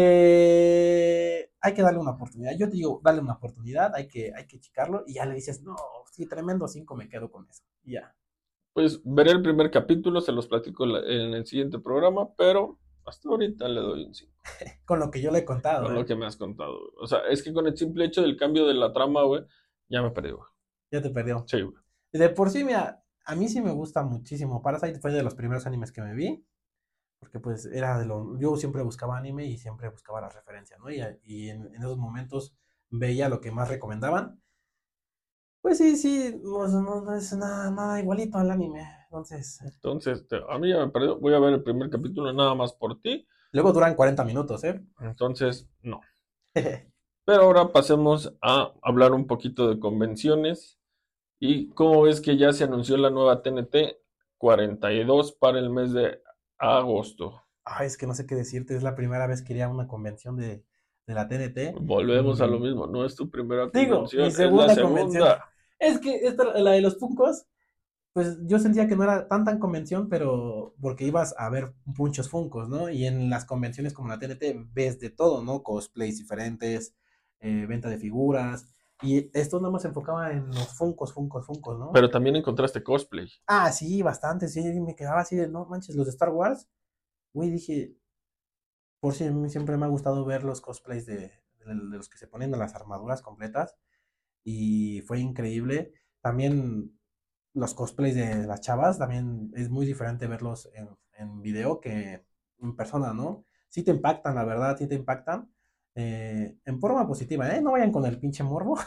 S3: Eh, hay que darle una oportunidad. Yo te digo, dale una oportunidad, hay que, hay que checarlo y ya le dices, no, sí, tremendo cinco me quedo con eso. Y ya,
S2: Pues veré el primer capítulo, se los platico en la- en el siguiente programa, pero hasta ahorita le doy un cinco.
S3: con lo que yo le he contado,
S2: Con lo
S3: ¿eh?
S2: que me has contado, güey. O sea, es que con el simple hecho del cambio de la trama, güey, ya me perdí, güey.
S3: Ya te perdió.
S2: Sí, güey.
S3: De por sí, mira, a mí sí me gusta muchísimo. Parasite fue de los primeros animes que me vi, porque pues era de lo... Yo siempre buscaba anime y siempre buscaba las referencias, ¿no? Y, y en, en esos momentos veía lo que más recomendaban. Pues sí, sí, no, no- no es nada, nada igualito al anime. Entonces,
S2: Entonces, te- a mí ya me perdió. Voy a ver el primer capítulo nada más por ti.
S3: luego duran cuarenta minutos, ¿eh?
S2: Entonces, no. Pero ahora pasemos a hablar un poquito de convenciones. ¿Y cómo ves que ya se anunció la nueva T N T cuarenta y dos para el mes de agosto?
S3: Ay, es que no sé qué decirte, es la primera vez que iría a una convención de, de la T N T.
S2: Volvemos a lo
S3: Mm,
S2: mismo. No es tu primera
S3: digo, mi
S2: convención, es la
S3: segunda convención.
S2: segunda.
S3: Es que esta, la de los Funkos, pues yo sentía que no era tan tan convención, pero porque ibas a ver muchos Funkos, ¿no? Y en las convenciones como la T N T ves de todo, ¿no? Cosplays diferentes, eh, venta de figuras. Y esto nada más se enfocaba en los Funkos, Funkos, Funkos, ¿no?
S2: Pero también encontraste cosplay.
S3: Ah, sí, bastante, sí, me quedaba así de, no manches, los de Star Wars. Güey, dije, por si a mí siempre me ha gustado ver los cosplays de, de- de los que se ponen a las armaduras completas. Y fue increíble. También los cosplays de las chavas, también es muy diferente verlos en, en video que en persona, ¿no? Sí te impactan, la verdad, sí te impactan. eh, en forma positiva, ¿eh? No vayan con el pinche morbo.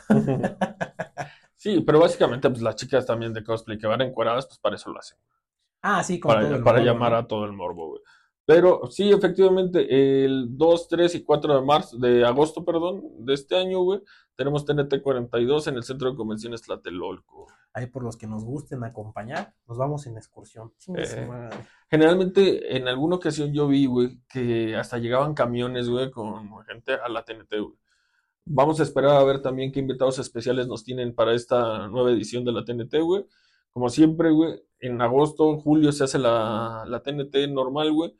S2: Sí, pero básicamente, pues las chicas también de cosplay que van encueradas, pues para eso lo hacen.
S3: Ah, sí, con todo
S2: Para,
S3: el
S2: para
S3: morbo,
S2: llamar
S3: ¿no?
S2: a todo el morbo, güey. Pero sí, efectivamente, el dos, tres y cuatro de marzo, de agosto, perdón, de este año, güey, tenemos T N T cuarenta y dos en el Centro de Convenciones Tlatelolco.
S3: Ahí por los que nos gusten acompañar, nos vamos en excursión. Chingue su
S2: Eh,
S3: madre.
S2: generalmente, en alguna ocasión yo vi, güey, que hasta llegaban camiones, güey, con gente a la T N T, güey. Vamos a esperar a ver también qué invitados especiales nos tienen para esta nueva edición de la T N T, güey. Como siempre, güey, en agosto, julio se hace la, la T N T normal, güey.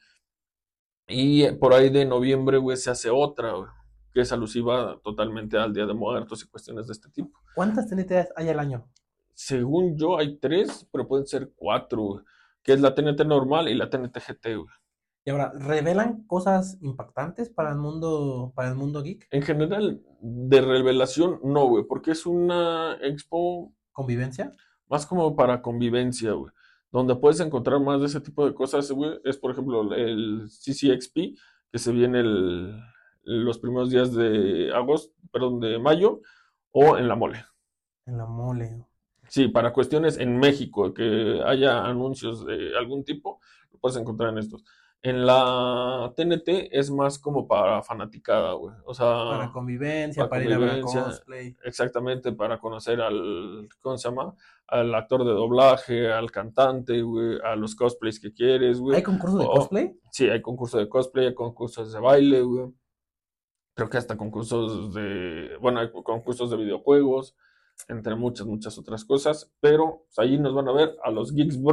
S2: Y por ahí de noviembre, güey, se hace otra, güey, que es alusiva totalmente al Día de Muertos y cuestiones de este tipo.
S3: ¿Cuántas T N T hay al año?
S2: Según yo, hay tres, pero pueden ser cuatro, güey, que es la T N T normal y la T N T G T, güey.
S3: Y ahora, ¿revelan cosas impactantes para el mundo, para el mundo geek?
S2: En general, de revelación, no, güey, porque es una expo
S3: ¿Convivencia?
S2: más como para convivencia, güey. Donde puedes encontrar más de ese tipo de cosas, güey, es por ejemplo el C C X P, que se viene el, los primeros días de agosto, perdón, de mayo, o en la mole.
S3: En la mole.
S2: Sí, para cuestiones en México, que haya anuncios de algún tipo, lo puedes encontrar en estos. En la T N T es más como para fanaticada, güey. O
S3: Para
S2: sea,
S3: convivencia,
S2: para
S3: para ir a ver a
S2: convivencia,
S3: cosplay.
S2: exactamente para conocer al, ¿cómo se llama? Al actor de doblaje, al cantante, güey, a los cosplays que quieres, güey.
S3: ¿Hay concurso de
S2: O,
S3: cosplay?
S2: sí, hay concursos de cosplay, hay concursos de baile, güey. Creo que hasta concursos de, bueno, hay concursos de videojuegos, entre muchas, muchas otras cosas. Pero pues, allí nos van a ver a los Geeks Bros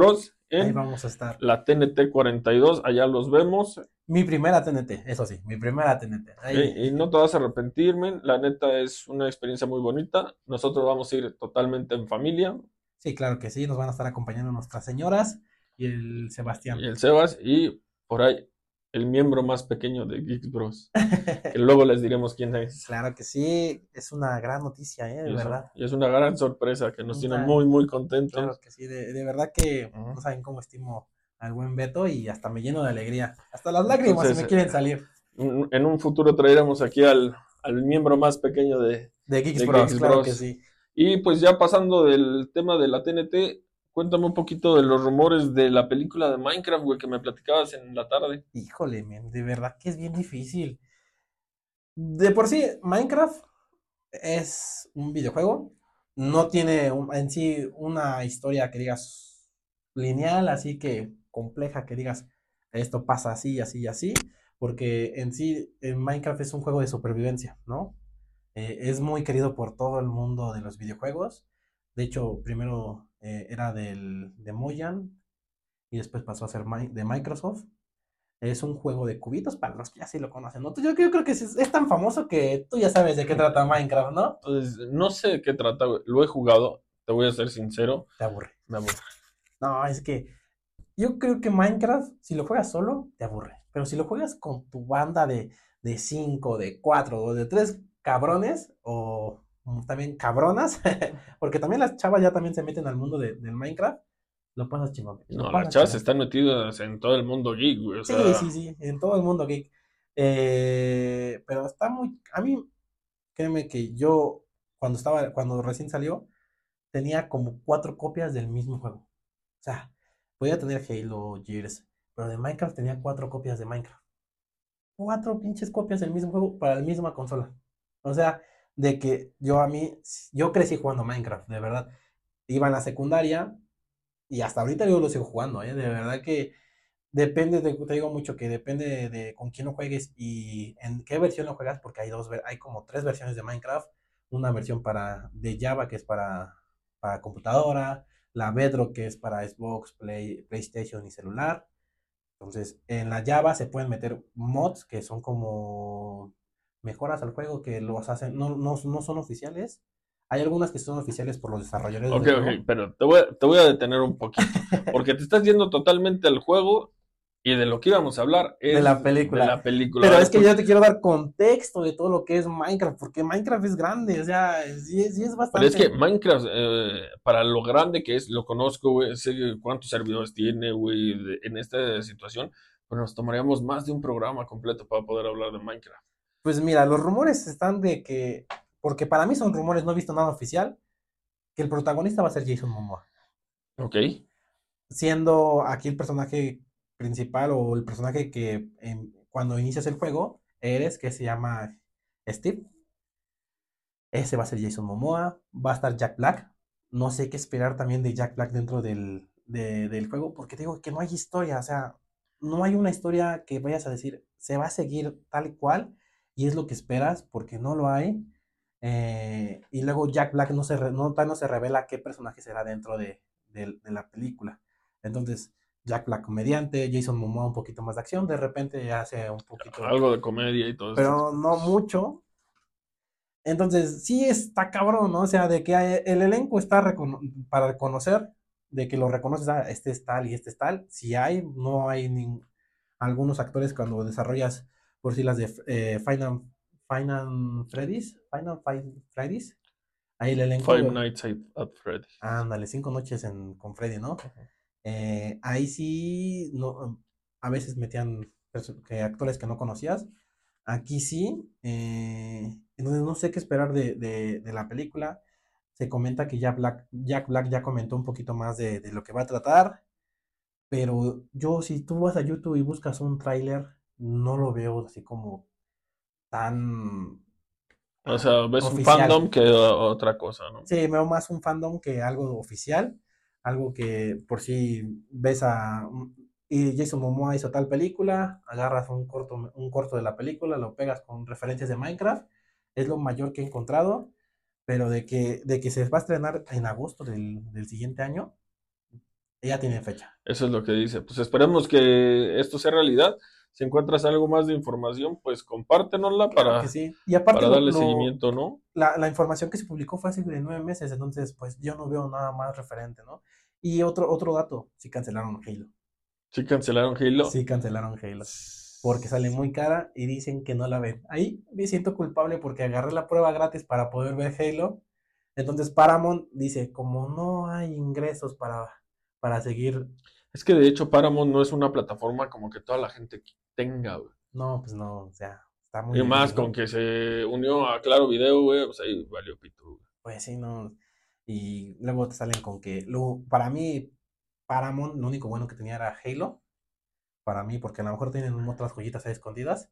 S3: Ahí
S2: en
S3: vamos a estar.
S2: la T N T cuarenta y dos, allá los vemos.
S3: Mi primera T N T, eso sí, mi primera T N T. Ahí.
S2: Eh, y no te vas a arrepentir, men. La neta es una experiencia muy bonita. Nosotros vamos a ir totalmente en familia.
S3: Sí, claro que sí, nos van a estar acompañando nuestras señoras y el Sebastián.
S2: Y el Sebas y por ahí el miembro más pequeño de Geeks Bros. Que luego les diremos quién es.
S3: Claro que sí, es una gran noticia, ¿eh? De
S2: Y es,
S3: verdad.
S2: y es una gran sorpresa que nos
S3: Una-
S2: tiene muy, muy contentos.
S3: Claro que sí, de, de verdad que
S2: Ujú.
S3: no saben cómo estimo al buen Beto y hasta me lleno de alegría. Hasta las lágrimas
S2: Entonces,
S3: se me quieren salir.
S2: Un- En un futuro traeremos aquí al, al miembro más pequeño de,
S3: De Geeks
S2: de
S3: Bros,
S2: Geeks
S3: claro
S2: Bros.
S3: que sí.
S2: Y pues ya pasando del tema de la T N T, cuéntame un poquito de los rumores de la película de Minecraft, güey, que me platicabas en la tarde.
S3: Híjole, men, de verdad que es bien difícil. De por sí, Minecraft es un videojuego. No tiene un- en sí una historia que digas lineal, así que compleja, que digas esto pasa así, así y así. Porque en sí, en Minecraft es un juego de supervivencia, ¿no? Eh, es muy querido por todo el mundo de los videojuegos. De hecho, primero eh, era del, de Mojang y después pasó a ser Mi- de Microsoft. Es un juego de cubitos para los que ya sí lo conocen, ¿no? Tú- Yo, yo creo que es, es tan famoso que tú ya sabes de qué trata Minecraft, ¿no?
S2: Pues no sé de qué trata, güey. Lo he jugado, te voy a ser sincero,
S3: Te aburre.
S2: me aburre.
S3: No, es que yo creo que Minecraft, si lo juegas solo, te aburre. Pero si lo juegas con tu banda de, de cinco, de cuatro o de tres cabrones, o mm, también cabronas, porque también las chavas ya también se meten al mundo de, del Minecraft, lo pasas chingón. Lo
S2: No, las
S3: pasas
S2: chavas
S3: chingón.
S2: están metidas en todo el mundo geek, güey. O
S3: Sí,
S2: sea,
S3: sí, sí, en todo el mundo geek. Eh, pero está muy, a mí, créeme que yo, cuando estaba, cuando recién salió, tenía como cuatro copias del mismo juego. O sea, podía tener Halo, Gears, pero de Minecraft tenía cuatro copias de Minecraft. Cuatro pinches copias del mismo juego para la misma consola. O sea, de que yo a mí, yo crecí jugando Minecraft, de verdad. Iba en la secundaria y hasta ahorita yo lo sigo jugando, ¿eh? De verdad que depende, de, te digo mucho que depende de, de con quién lo juegues y en qué versión lo juegas, porque hay dos, hay como tres versiones de Minecraft. Una versión para de Java que es para, para computadora, la Bedrock que es para Xbox, Play, PlayStation y celular. Entonces, en la Java se pueden meter mods que son como mejoras al juego que los hacen, no, no, no son oficiales. Hay algunas que son oficiales por los desarrolladores
S2: ok,
S3: del
S2: ok,
S3: juego.
S2: pero te voy, a, te voy a detener un poquito. Porque te estás yendo totalmente al juego y de lo que íbamos a hablar es
S3: De la película.
S2: de la película.
S3: Pero
S2: A ver,
S3: es que
S2: pues,
S3: yo te quiero dar contexto de todo lo que es Minecraft, porque Minecraft es grande, o sea, sí, es- sí es
S2: Pero
S3: bastante.
S2: es que Minecraft, eh, para lo grande que es, lo conozco, güey, sé cuántos servidores tiene, güey, de- en esta situación, pero nos tomaríamos más de un programa completo para poder hablar de Minecraft.
S3: Pues mira, los rumores están de que, porque para mí son rumores, no he visto nada oficial, que el protagonista va a ser Jason Momoa,
S2: Ok,
S3: siendo aquí el personaje principal o el personaje que en- cuando inicias el juego eres, que se llama Steve. Ese va a ser Jason Momoa, va a estar Jack Black. No sé qué esperar también de Jack Black dentro del, de- del juego, porque te digo que no hay historia, o sea, no hay una historia que vayas a decir, se va a seguir tal y cual, y es lo que esperas, porque no lo hay. Eh, y luego Jack Black no se, re- no, todavía no se revela qué personaje será dentro de, de- de la película. Entonces, Jack Black comediante, Jason Momoa un poquito más de acción, de repente hace un poquito,
S2: algo de comedia y todo eso.
S3: pero no mucho. Entonces, sí está cabrón, ¿no? O sea, de que hay- el elenco está recono- para reconocer, de que lo reconoces, ah, este es tal y este es tal. Si hay, no hay nin- algunos actores cuando desarrollas, por si las de eh, Final, Final Freddy's, Final Five Freddy's, ahí el elenco,
S2: Five
S3: lo-
S2: Nights at at Freddy's.
S3: ándale, cinco noches en, con Freddy, ¿no? Eh, ahí sí, no, a veces metían perso- que actores que no conocías. Aquí sí. Eh, entonces no sé qué esperar de, de- de la película. Se comenta que ya Black, Jack Black ya comentó un poquito más de, de lo que va a tratar. Pero yo, si tú vas a YouTube y buscas un tráiler, no lo veo así como tan
S2: O sea, ves un
S3: oficial.
S2: fandom que o- otra cosa, ¿no?
S3: Sí, veo más un fandom que algo oficial, algo que por si ves a y Jason Momoa hizo tal película, agarras un corto, un corto de la película, lo pegas con referencias de Minecraft, es lo mayor que he encontrado, pero de que, de que se va a estrenar en agosto del, del siguiente año, Ya tiene fecha.
S2: Eso es lo que dice. Pues esperemos que esto sea realidad. Si encuentras algo más de información, pues compártenosla
S3: Claro que
S2: para,
S3: sí. Y aparte
S2: para
S3: lo,
S2: darle
S3: lo-
S2: seguimiento, ¿no?
S3: la, la información que se publicó fue hace de nueve meses, entonces pues yo no veo nada más referente, ¿no? Y otro, otro dato, sí cancelaron Halo.
S2: Sí cancelaron Halo.
S3: Sí cancelaron Halo. Porque sale muy cara y dicen que no la ven. Ahí me siento culpable porque agarré la prueba gratis para poder ver Halo. Entonces Paramount dice, como no hay ingresos para, para seguir,
S2: Es que de hecho Paramount no es una plataforma como que toda la gente tenga, güey.
S3: no, pues no, o sea, está muy
S2: Y más
S3: difícil,
S2: con
S3: ¿no?
S2: que se unió a Claro Video, güey, pues ahí valió pito, güey.
S3: Pues sí, no. Y luego te salen con que, luego, para mí, Paramount, lo único bueno que tenía era Halo, para mí, porque a lo mejor tienen otras joyitas ahí escondidas.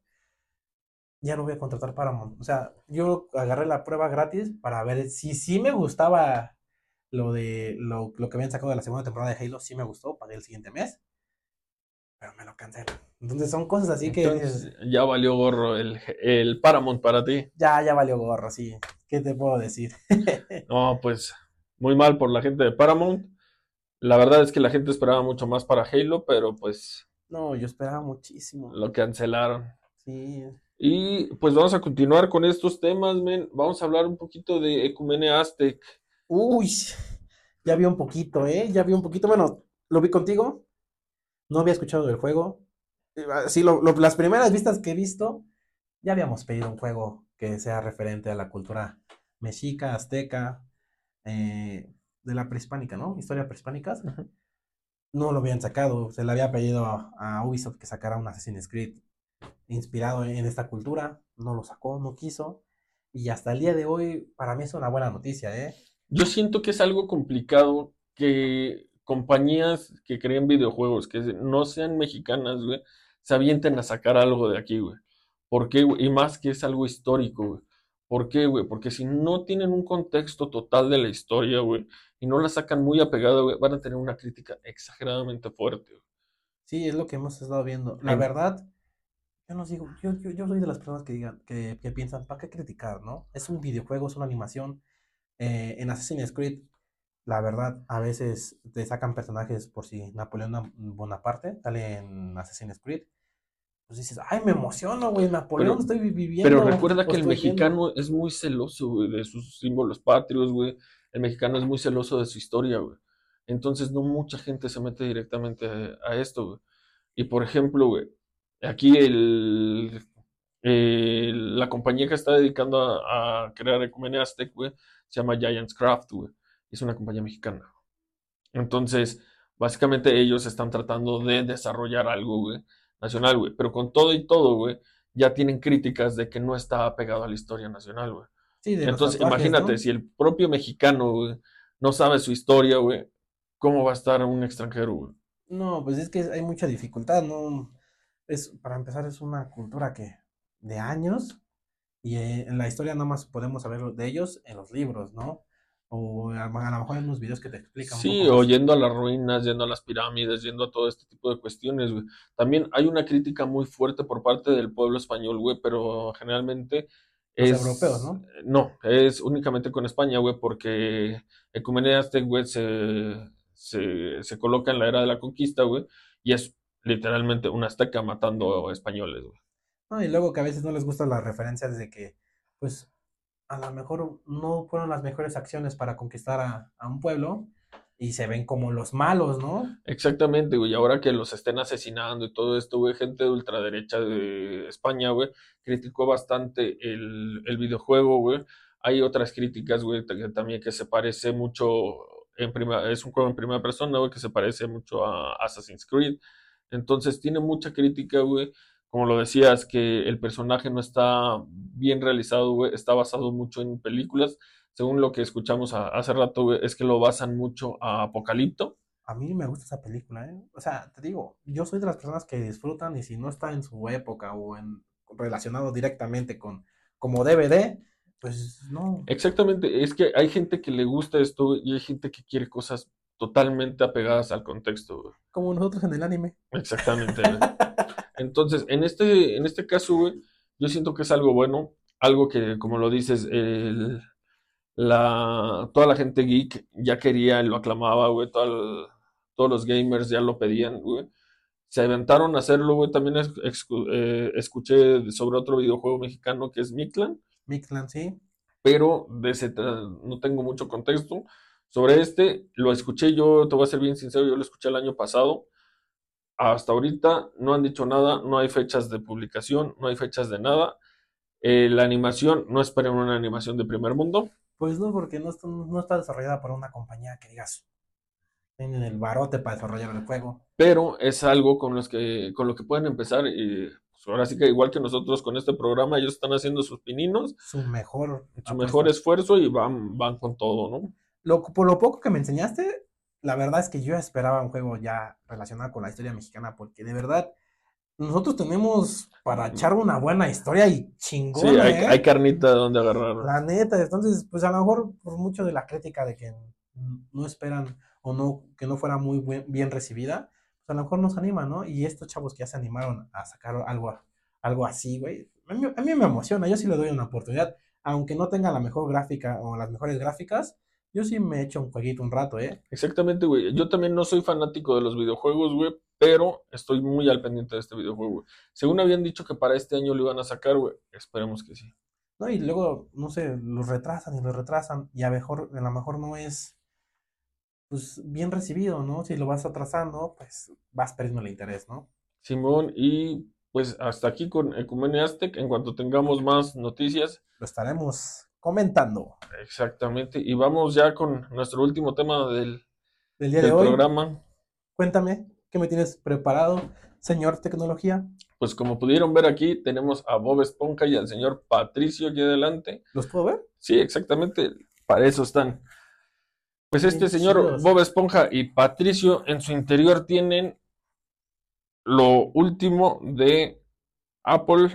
S3: Ya no voy a contratar Paramount. O sea, yo agarré la prueba gratis para ver si sí me gustaba lo de lo, lo que habían sacado de la segunda temporada de Halo, sí me gustó, pagué el siguiente mes, pero me lo cancelan. Entonces son cosas así que dices,
S2: Entonces ya valió gorro el, el Paramount para ti.
S3: ya, ya valió gorro, sí. ¿Qué te puedo decir?
S2: No, pues muy mal por la gente de Paramount. La verdad es que la gente esperaba mucho más para Halo, pero pues
S3: No, yo esperaba muchísimo.
S2: lo cancelaron.
S3: Sí.
S2: Y pues vamos a continuar con estos temas, men. Vamos a hablar un poquito de Ecumene Aztec.
S3: Uy, ya vi un poquito, ¿eh? Ya vi un poquito. Bueno, lo vi contigo. No había escuchado del juego. Eh, Sí, lo- lo- las primeras vistas que he visto, ya habíamos pedido un juego que sea referente a la cultura mexica, azteca, eh, de la prehispánica, ¿no? Historia prehispánicas. No lo habían sacado. Se le había pedido a, a Ubisoft que sacara un Assassin's Creed inspirado en esta cultura. No lo sacó, no quiso. Y hasta el día de hoy, para mí es una buena noticia, ¿eh?
S2: Yo siento que es algo complicado que compañías que creen videojuegos, que no sean mexicanas, güey, se avienten a sacar algo de aquí, güey. ¿Por qué, güey? Y más que es algo histórico, güey. ¿Por qué, güey? Porque si no tienen un contexto total de la historia, güey, y no la sacan muy apegada, güey, van a tener una crítica exageradamente fuerte, güey.
S3: Sí, es lo que hemos estado viendo. La
S2: En-
S3: verdad, yo no digo, yo, yo, yo soy de las personas que digan, que, que piensan, ¿para qué criticar, no? Es un videojuego, es una animación. Eh, en Assassin's Creed, la verdad, a veces te sacan personajes por si Napoleón Bonaparte sale en Assassin's Creed. Pues dices, ay, me emociono, güey, Napoleón
S2: pero,
S3: estoy vi-
S2: pero
S3: viviendo
S2: recuerda
S3: o
S2: que el
S3: estoy viendo.
S2: mexicano es muy celoso, güey, de sus símbolos patrios, güey. El mexicano es muy celoso de su historia, güey. Entonces no mucha gente se mete directamente a, a esto, güey. Y por ejemplo, güey, aquí el, el- la compañía que está dedicando a, a crear Ecumene Aztec, güey, se llama Giants Craft, güey. Es una compañía mexicana. Entonces, básicamente ellos están tratando de desarrollar algo, güey, nacional, güey. Pero con todo y todo, güey, ya tienen críticas de que no está apegado a la historia nacional, güey.
S3: Sí, de los
S2: Entonces,
S3: tatuajes,
S2: imagínate,
S3: ¿no?
S2: si el propio mexicano, güey, no sabe su historia, güey, ¿cómo va a estar un extranjero, güey?
S3: No, pues es que hay mucha dificultad, ¿no? Es, para empezar, es una cultura que de años y eh, en la historia nada más podemos saber de ellos en los libros, ¿no? O a, a lo mejor en unos videos que te explican un poco
S2: Sí, o
S3: más.
S2: yendo a las ruinas, yendo a las pirámides, yendo a todo este tipo de cuestiones, güey. También hay una crítica muy fuerte por parte del pueblo español, güey, pero generalmente
S3: Los europeos,
S2: es,
S3: ¿no?
S2: no, es únicamente con España, güey, porque Ecumenea Aztec, güey, se, se, se coloca en la era de la conquista, güey, y es literalmente una azteca matando españoles, güey.
S3: No, y luego que a veces no les gustan las referencias de que, pues, a lo mejor no fueron las mejores acciones para conquistar a, a un pueblo y se ven como los malos, ¿no?
S2: Exactamente, güey. Y ahora que los estén asesinando y todo esto, güey, gente de ultraderecha de España, güey, criticó bastante el, el videojuego, güey. Hay otras críticas, güey, que también que se parece mucho en prima, es un juego en primera persona, güey, que se parece mucho a Assassin's Creed. Entonces tiene mucha crítica, güey. Como lo decías, que el personaje no está bien realizado, güey, está basado mucho en películas. Según lo que escuchamos a- hace rato, güey, es que lo basan mucho a Apocalipto.
S3: A mí me gusta esa película, ¿eh? O sea, te digo, yo soy de las personas que disfrutan y si no está en su época o en relacionado directamente con como D V D, pues no,
S2: Exactamente, es que hay gente que le gusta esto y hay gente que quiere cosas totalmente apegadas al contexto, güey.
S3: como nosotros en el anime.
S2: Exactamente, güey. Entonces, en este, en este caso, güey, yo siento que es algo bueno, algo que, como lo dices, el- la, toda la gente geek ya quería, lo aclamaba, güey, toda, el- todos los gamers ya lo pedían, güey. Se aventaron a hacerlo, güey. También es- excu- eh, escuché sobre otro videojuego mexicano que es Mictlan,
S3: Mictlan, sí.
S2: pero de ese tra- no tengo mucho contexto. Sobre este, lo escuché yo, te voy a ser bien sincero, yo lo escuché el año pasado. Hasta ahorita no han dicho nada, no hay fechas de publicación, no hay fechas de nada. Eh, la animación, no esperen una animación de primer mundo.
S3: Pues no, porque no está, no está desarrollada por una compañía que digas, tienen el barote para desarrollar el juego.
S2: Pero es algo con los que, con lo que pueden empezar y pues, ahora sí que igual que nosotros con este programa, ellos están haciendo sus pininos,
S3: Su mejor
S2: su
S3: apuesta.
S2: mejor esfuerzo y van, van con todo, ¿no?
S3: Lo, por lo poco que me enseñaste, la verdad es que yo esperaba un juego ya relacionado con la historia mexicana, porque de verdad, nosotros tenemos para echar una buena historia y chingona,
S2: Sí, hay,
S3: ¿eh?
S2: hay carnita de donde agarrar.
S3: La neta, entonces, pues a lo mejor por mucho de la crítica de que no esperan o no, que no fuera muy buen- bien recibida, pues a lo mejor nos anima, ¿no? Y estos chavos que ya se animaron a sacar algo, algo así, güey, a mí, a mí me emociona, yo sí le doy una oportunidad, aunque no tenga la mejor gráfica o las mejores gráficas, yo sí me echo un jueguito un rato, ¿eh?
S2: Exactamente, güey. Yo también no soy fanático de los videojuegos, güey, pero estoy muy al pendiente de este videojuego, güey. Según habían dicho que para este año lo iban a sacar, güey. Esperemos que sí.
S3: ¿No? Y luego, no sé, los retrasan y los retrasan y a mejor, a lo mejor no es pues bien recibido, ¿no? Si lo vas atrasando, pues vas perdiendo el interés, ¿no?
S2: Simón, y pues hasta aquí con Ecumene Aztec. En cuanto tengamos más noticias,
S3: Lo estaremos comentando.
S2: exactamente. Y vamos ya con nuestro último tema del,
S3: Del día de
S2: del
S3: hoy,
S2: programa.
S3: cuéntame, ¿qué me tienes preparado, señor tecnología?
S2: Pues como pudieron ver aquí, tenemos a Bob Esponja y al señor Patricio aquí adelante.
S3: ¿Los puedo ver?
S2: Sí, exactamente, para eso están. Pues este
S3: Bien
S2: señor
S3: chidos.
S2: Bob Esponja y Patricio en su interior tienen lo último de Apple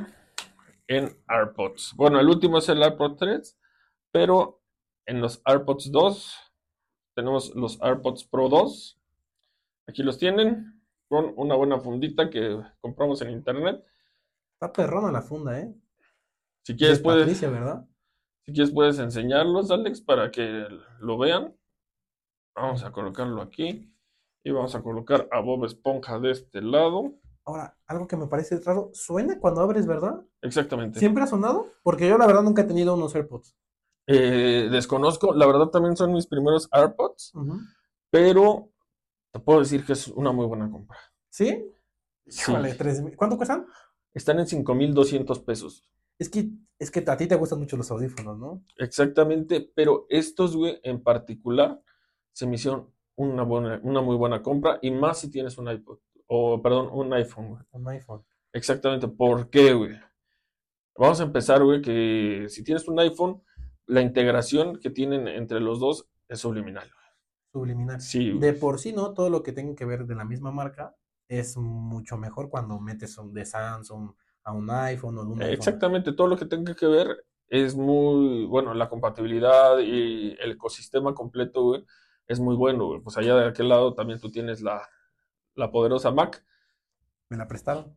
S2: en AirPods. Bueno, el último es el AirPods tres, pero en los AirPods dos tenemos los AirPods Pro dos. Aquí los tienen con una buena fundita que compramos en internet.
S3: Está perrona la funda, ¿eh?
S2: Si quieres
S3: De
S2: puedes,
S3: Patricia, ¿verdad?
S2: si quieres puedes enseñarlos, Alex, para que lo vean. Vamos a colocarlo aquí y vamos a colocar a Bob Esponja de este lado.
S3: Ahora, algo que me parece raro, suena cuando abres, ¿verdad?
S2: Exactamente.
S3: ¿Siempre ha sonado? Porque yo la verdad nunca he tenido unos AirPods.
S2: Eh, desconozco, la verdad también son mis primeros AirPods,
S3: Ujú.
S2: pero te puedo decir que es una muy buena compra.
S3: ¿Sí?
S2: Sí.
S3: Híjole, tres mil. ¿Cuánto cuestan?
S2: Están en cinco mil doscientos pesos.
S3: Es que, es que a ti te gustan mucho los audífonos, ¿no?
S2: Exactamente, pero estos, güey, en particular, se me hicieron una buena, una muy buena compra, y más si tienes un iPod, o perdón, un iPhone, güey.
S3: Un iPhone.
S2: Exactamente, ¿por qué, güey? Vamos a empezar, güey, que si tienes un iPhone, la integración que tienen entre los dos es subliminal.
S3: Subliminal.
S2: Sí, güey.
S3: De por sí, ¿no? Todo lo que tenga que ver de la misma marca es mucho mejor cuando metes un de Samsung a un iPhone o de un iPhone.
S2: Exactamente, todo lo que tenga que ver es muy, bueno, la compatibilidad y el ecosistema completo, güey, es muy bueno, güey. Pues allá de aquel lado también tú tienes la, la poderosa Mac,
S3: Me la prestaron.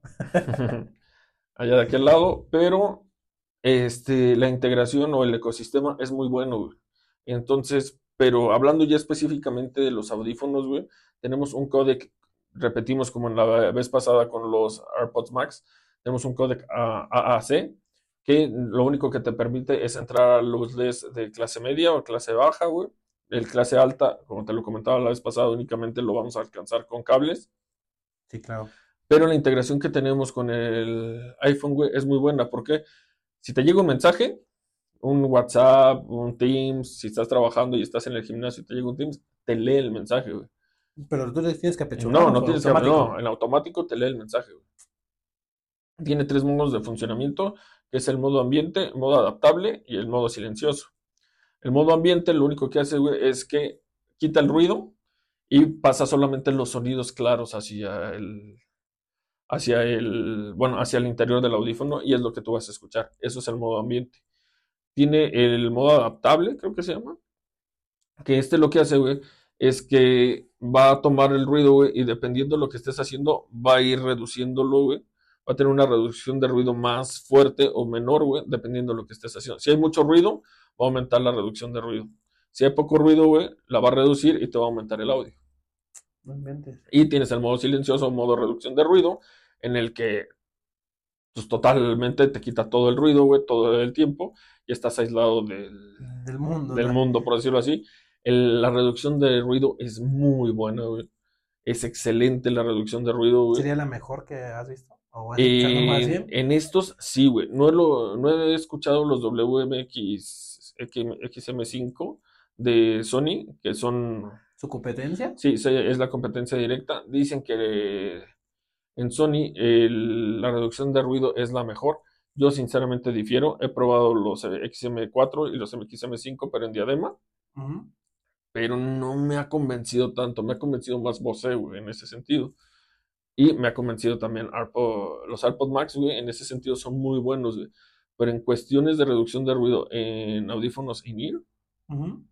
S2: allá de aquel lado, pero este, la integración o el ecosistema es muy bueno, güey. Entonces, pero hablando ya específicamente de los audífonos, güey, tenemos un códec, repetimos como en la vez pasada con los AirPods Max, tenemos un códec A A C, que lo único que te permite es entrar a los L E Ds de clase media o clase baja, güey. El clase alta, como te lo comentaba la vez pasada, únicamente lo vamos a alcanzar con cables.
S3: Sí, claro.
S2: Pero la integración que tenemos con el iPhone, güey, es muy buena, porque si te llega un mensaje, un WhatsApp, un Teams, si estás trabajando y estás en el gimnasio y te llega un Teams, te lee el mensaje, güey.
S3: Pero tú les tienes que apechugar.
S2: No, no
S3: ¿o
S2: tienes que,
S3: automático?
S2: no, en automático te lee el mensaje, güey. Tiene tres modos de funcionamiento, que es el modo ambiente, el modo adaptable y el modo silencioso. El modo ambiente lo único que hace, güey, es que quita el ruido y pasa solamente los sonidos claros hacia el, hacia el, bueno, hacia el interior del audífono, y es lo que tú vas a escuchar. Eso es el modo ambiente. Tiene el modo adaptable, creo que se llama, que este lo que hace, güey, es que va a tomar el ruido, güey, y dependiendo de lo que estés haciendo, va a ir reduciéndolo, güey. Va a tener una reducción de ruido más fuerte o menor, güey, dependiendo de lo que estés haciendo. Si hay mucho ruido, va a aumentar la reducción de ruido. Si hay poco ruido, güey, la va a reducir y te va a aumentar el audio.
S3: No inventes.
S2: Y tienes el modo silencioso, modo reducción de ruido, en el que pues totalmente te quita todo el ruido, güey, todo el tiempo, y estás aislado del,
S3: Del mundo,
S2: del
S3: ¿no?
S2: mundo, por decirlo así. El- la reducción de ruido es muy buena, güey. Es excelente la reducción de ruido, güey.
S3: ¿Sería la mejor que has visto? ¿O has escuchado más
S2: En,
S3: bien?
S2: en estos, sí, güey. No, he lo- no he escuchado los W M X X M cinco de Sony, que son,
S3: ¿Su competencia?
S2: sí, se- es la competencia directa. Dicen que en Sony el- la reducción de ruido es la mejor. Yo sinceramente difiero. He probado los eh, X M cuatro y los X M cinco, pero en diadema,
S3: Ujú.
S2: pero no me ha convencido tanto. Me ha convencido más Bose, güey, en ese sentido. Y me ha convencido también AirPod- los AirPod Max, güey, en ese sentido son muy buenos, güey. Pero en cuestiones de reducción de ruido en audífonos in-ear,
S3: Ujú.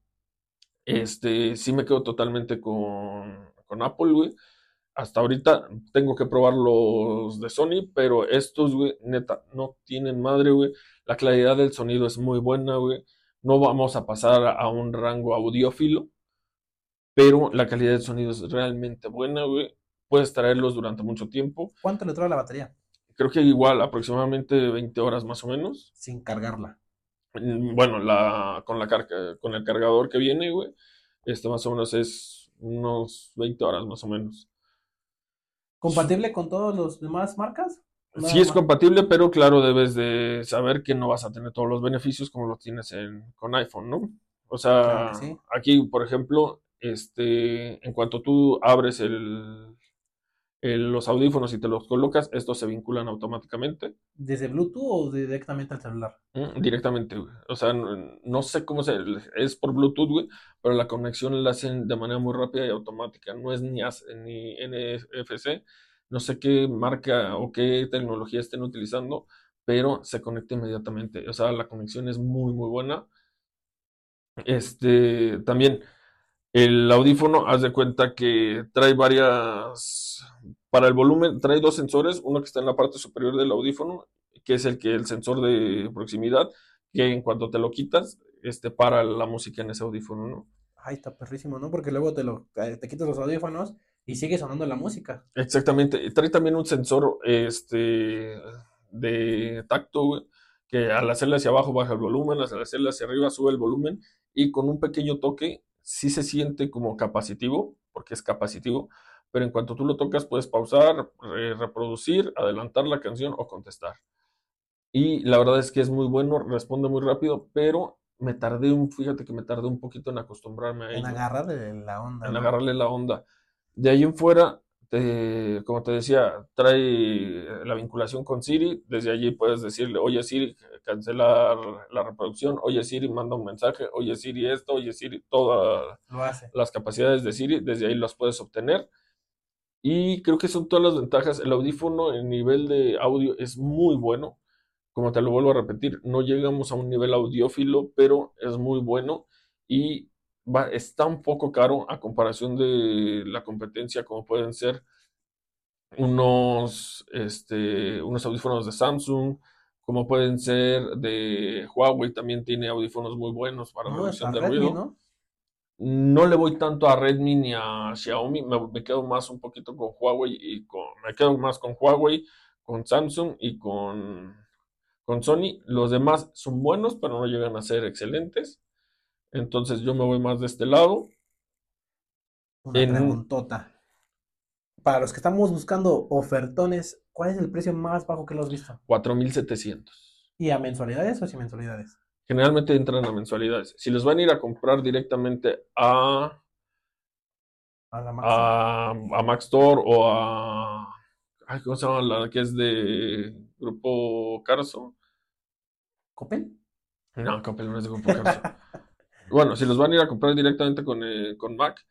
S2: este, sí me quedo totalmente con, con Apple, güey. Hasta ahorita tengo que probar los de Sony, pero estos, güey, neta, no tienen madre, güey. La claridad del sonido es muy buena, güey. No vamos a pasar a un rango audiófilo, pero la calidad del sonido es realmente buena, güey. Puedes traerlos durante mucho tiempo.
S3: ¿Cuánto le trae la batería?
S2: Creo que igual, aproximadamente veinte horas más o menos.
S3: Sin cargarla.
S2: Mm, Bueno, la, con, la carga, con el cargador que viene, güey, este más o menos es unos veinte horas más o menos.
S3: ¿Compatible con todos los demás marcas?
S2: Sí
S3: Nada
S2: es
S3: más.
S2: compatible, pero claro, debes de saber que no vas a tener todos los beneficios como los tienes en, con iPhone, ¿no? O
S3: Claro que
S2: sea,
S3: sí.
S2: aquí, por ejemplo, este, en cuanto tú abres el, el- los audífonos y te los colocas, estos se vinculan automáticamente.
S3: ¿Desde Bluetooth o directamente al celular?
S2: Mm, Directamente, güey. O sea, no, no sé cómo se, es por Bluetooth, güey, pero la conexión la hacen de manera muy rápida y automática. No es ni, as- ni N F C, no sé qué marca o qué tecnología estén utilizando, pero se conecta inmediatamente. O sea, la conexión es muy, muy buena. Este, también el audífono, haz de cuenta que trae varias, para el volumen, trae dos sensores, uno que está en la parte superior del audífono, que es el que el sensor de proximidad, que en cuanto te lo quitas, este para la música en ese audífono, ¿no?
S3: Ay, está perrísimo, ¿no? Porque luego te lo eh, te quitas los audífonos y sigue sonando la música.
S2: Exactamente. Trae también un sensor, este, de tacto, güey, que al hacerle hacia abajo baja el volumen, al hacerle hacia arriba sube el volumen, y con un pequeño toque sí se siente como capacitivo, porque es capacitivo, pero en cuanto tú lo tocas puedes pausar, re- reproducir, adelantar la canción o contestar. Y la verdad es que es muy bueno, responde muy rápido, pero me tardé un, fíjate que me tardé un poquito en acostumbrarme a
S3: En
S2: ello,
S3: agarrarle la onda,
S2: en
S3: ¿no?
S2: agarrarle la onda. De ahí en fuera, te- como te decía, trae la vinculación con Siri. Desde allí puedes decirle, oye Siri, cancelar la reproducción, oye Siri, manda un mensaje, oye Siri esto, oye Siri, todas
S3: Lo hace.
S2: las capacidades de Siri, desde ahí las puedes obtener. Y creo que son todas las ventajas. El audífono, el nivel de audio es muy bueno. Como te lo vuelvo a repetir, no llegamos a un nivel audiófilo, pero es muy bueno y va, está un poco caro a comparación de la competencia, como pueden ser unos, este, unos audífonos de Samsung, como pueden ser de Huawei, también tiene audífonos muy buenos para
S3: No,
S2: reducción
S3: está
S2: de
S3: Redmi,
S2: ruido.
S3: ¿no?
S2: No le voy tanto a Redmi ni a Xiaomi, me, me quedo más un poquito con Huawei y con, me quedo más con Huawei, con Samsung y con con Sony. Los demás son buenos, pero no llegan a ser excelentes. Entonces yo me voy más de este lado.
S3: Una
S2: En
S3: preguntota. Para los que estamos buscando ofertones, ¿cuál es el precio más bajo que lo has visto?
S2: cuatro mil setecientos.
S3: ¿Y a mensualidades o sin mensualidades?
S2: Generalmente entran a mensualidades. Si los van a ir a comprar directamente a,
S3: A la Maxi.
S2: a, a Mac Store o a... Ay, ¿cómo se llama la que es de Grupo Carso?
S3: ¿Coppel?
S2: No, Coppel no es de Grupo Carso. Bueno, si los van a ir a comprar directamente con, eh, con Mac,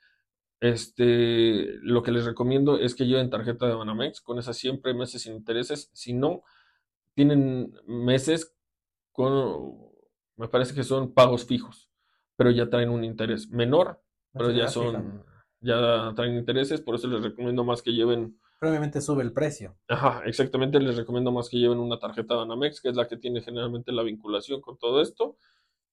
S2: Este, lo que les recomiendo es que lleven tarjeta de Banamex, con esa siempre hay meses sin intereses. Si no, tienen meses con, me parece que son pagos fijos, pero ya traen un interés menor, pero ya
S3: Mensualidad fija.
S2: son, ya traen intereses, por eso les recomiendo más que lleven,
S3: Pero obviamente sube el precio.
S2: ajá, exactamente, les recomiendo más que lleven una tarjeta de Banamex, que es la que tiene generalmente la vinculación con todo esto.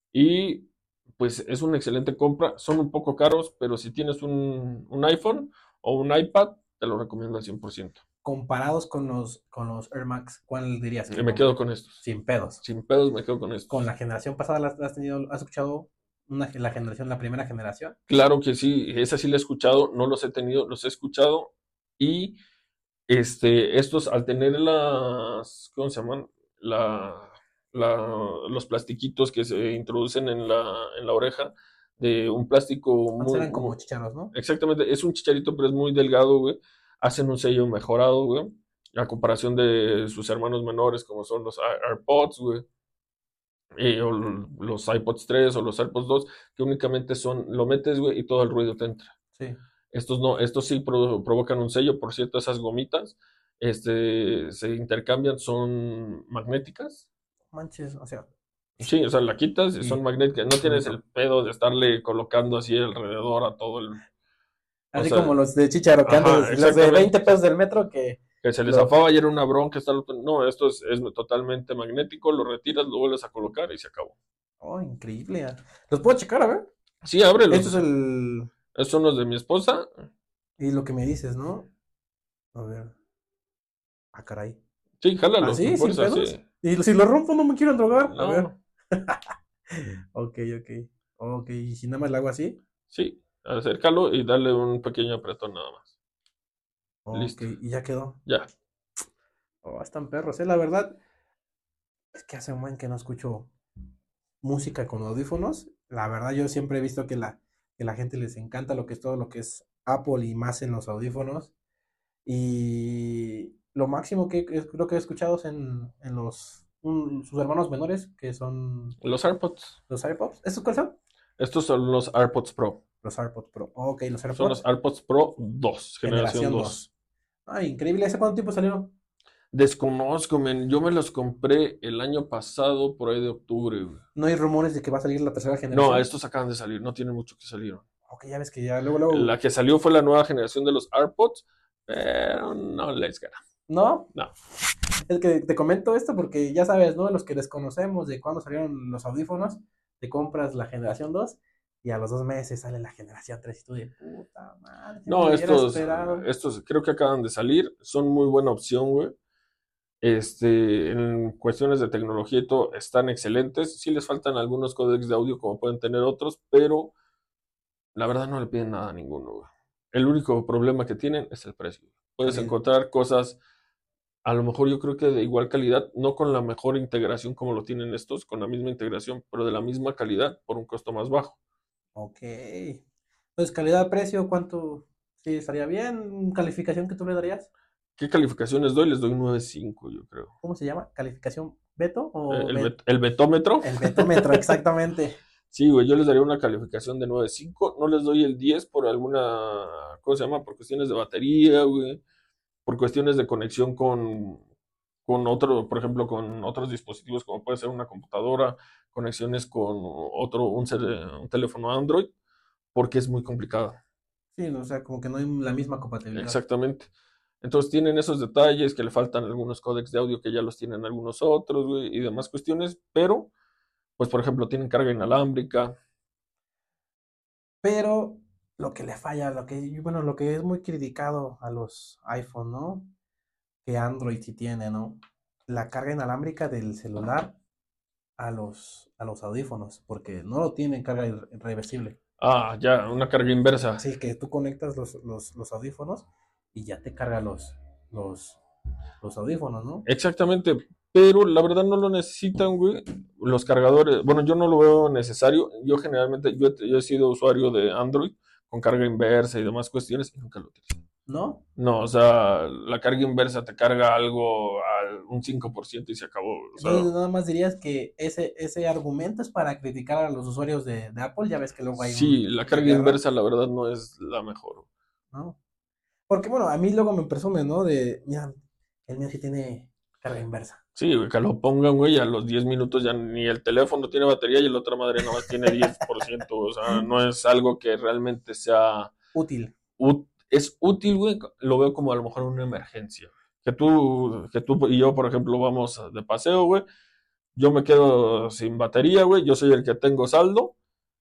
S2: Y pues es una excelente compra. Son un poco caros, pero si tienes un, un iPhone o un iPad, te lo recomiendo al cien por ciento.
S3: Comparados con los, con los Air Max, ¿cuál dirías que
S2: Y me quedo con estos.
S3: Sin pedos.
S2: Sin pedos me quedo con estos.
S3: ¿Con la generación pasada la has tenido, has escuchado una, la generación, la primera generación?
S2: Claro que sí, esa sí la he escuchado, no los he tenido, los he escuchado y este, estos al tener las, ¿cómo se llaman? La, la, los plastiquitos que se introducen en la, en la oreja, de un plástico
S3: Antes
S2: muy,
S3: eran como
S2: muy-
S3: chicharos, ¿no?
S2: exactamente, es un chicharito, pero es muy delgado, güey. Hacen un sello mejorado, güey, a comparación de sus hermanos menores, como son los Air- AirPods, güey, y, o l- los iPods tres o los AirPods dos, que únicamente son, lo metes, güey, y todo el ruido te entra.
S3: Sí.
S2: Estos no, estos sí pro- provocan un sello, por cierto, esas gomitas, este, se intercambian, son magnéticas.
S3: Manches, o sea,
S2: Sí, o sea, la quitas y
S3: y
S2: son magnéticas. No tienes
S3: bonito.
S2: el pedo de estarle colocando así alrededor a todo el. O
S3: Así
S2: sea,
S3: como los de chicharo, que
S2: ajá,
S3: antes, los de
S2: exactamente.
S3: veinte pesos del metro que...
S2: Que se les
S3: Lo-
S2: zafaba y era una bronca. Estar, no, esto es, es totalmente magnético, lo retiras, lo vuelves a colocar y se acabó.
S3: Oh, increíble. ah. Los puedo checar, a ver.
S2: Sí, ábrelos.
S3: Esto es el...
S2: Estos son los de mi esposa.
S3: Y lo que me dices, ¿no? A ver. Ah, caray.
S2: Sí, jálalos,
S3: ¿Ah, sí?
S2: con
S3: ¿Sin
S2: fuerza,
S3: pedos?
S2: sí.
S3: Y si lo rompo no me quiero drogar. A ver.
S2: No,
S3: Ok, ok. Ok, y si nada más lo hago así.
S2: sí, acércalo y dale un pequeño apretón nada más.
S3: Ok,
S2: Listo.
S3: y ya quedó.
S2: Ya.
S3: Oh, están perros, eh. La verdad es que hace un buen que no escucho música con audífonos. La verdad, yo siempre he visto que la, que la gente les encanta lo que es todo lo que es Apple y más en los audífonos. Y lo máximo que es- creo que he escuchado es en, en los un- sus hermanos menores, que son
S2: Los AirPods.
S3: los AirPods. ¿Estos cuáles son?
S2: Estos son los AirPods Pro.
S3: Los AirPods Pro. Ok, los
S2: Son los
S3: AirPods
S2: AirPods Pro dos, generación
S3: generación
S2: dos.
S3: dos. Ay, increíble. ¿Hace cuánto tiempo salieron?
S2: Desconozco, men. Yo me los compré el año pasado, por ahí de octubre, güey.
S3: No hay rumores de que va a salir la tercera generación.
S2: No, estos acaban de salir, no tienen mucho que salieron.
S3: Ok, ya ves que ya luego, luego.
S2: La que salió fue la nueva generación de los AirPods, pero no les gana.
S3: ¿No?
S2: No.
S3: Es que te comento esto porque ya sabes, ¿no? Los que desconocemos de cuándo salieron los audífonos, te compras la generación dos y a los dos meses sale la generación tres y tú de puta madre. ya
S2: No,
S3: me hubiera
S2: estos,
S3: esperado.
S2: estos creo que acaban de salir, son muy buena opción, güey. Este, en cuestiones de tecnología y todo, están excelentes. Sí les faltan algunos códecs de audio como pueden tener otros, pero la verdad no le piden nada a ninguno, güey. El único problema que tienen es el precio. Puedes
S3: También.
S2: encontrar cosas, a lo mejor yo creo que de igual calidad, no con la mejor integración como lo tienen estos, con la misma integración, pero de la misma calidad por un costo más bajo.
S3: Ok. Entonces, calidad-precio, ¿cuánto? Sí, estaría bien. ¿Calificación que tú le darías?
S2: ¿Qué calificaciones doy? Les doy un nueve punto cinco, yo creo.
S3: ¿Cómo se llama? ¿Calificación Beto o
S2: Eh, El,
S3: Bet-
S2: bet- el betómetro.
S3: El betómetro, exactamente.
S2: Sí, güey, yo les daría una calificación de nueve punto cinco. No les doy el diez por alguna, ¿cómo se llama? Por cuestiones de batería, güey. Por cuestiones de conexión con, con otro, por ejemplo, con otros dispositivos como puede ser una computadora, conexiones con otro, un, cel- un teléfono Android, porque es muy complicado.
S3: Sí, o sea, como que no hay la misma compatibilidad.
S2: Exactamente. Entonces tienen esos detalles, que le faltan algunos códecs de audio que ya los tienen algunos otros, güey, y demás cuestiones, pero, pues, por ejemplo, tienen carga inalámbrica.
S3: Pero lo que le falla, lo que, bueno, lo que es muy criticado a los iPhone, ¿no? Que Android sí tiene, ¿no? La carga inalámbrica del celular a los, a los audífonos, porque no lo tienen carga irre- reversible.
S2: Ah, ya, una carga inversa.
S3: Así que tú conectas los, los, los audífonos y ya te carga los, los, los audífonos, ¿no?
S2: Exactamente, pero la verdad no lo necesitan, güey. Los cargadores, bueno, yo no lo veo necesario. Yo generalmente, yo he, yo he sido usuario de Android con carga inversa y demás cuestiones y nunca lo utilizo.
S3: ¿No?
S2: No, o sea, la carga inversa te carga algo al un cinco por ciento y se acabó. O sea,
S3: Entonces nada más dirías que ese, ese argumento es para criticar a los usuarios de, de Apple, ya ves que luego hay
S2: sí,
S3: un-
S2: la
S3: una
S2: carga
S3: guerra,
S2: inversa la verdad no es la mejor.
S3: ¿no? Porque bueno, a mí luego me presume, ¿no? De, mira, el mío sí tiene carga inversa.
S2: Sí, güey, que lo pongan, güey, a los diez minutos ya ni el teléfono tiene batería y la otra madre nada más tiene diez por ciento. O sea, no es algo que realmente sea
S3: Útil.
S2: ú- es útil, güey, lo veo como a lo mejor una emergencia. Que tú, que tú y yo, por ejemplo, vamos de paseo, güey, yo me quedo sin batería, güey, yo soy el que tengo saldo,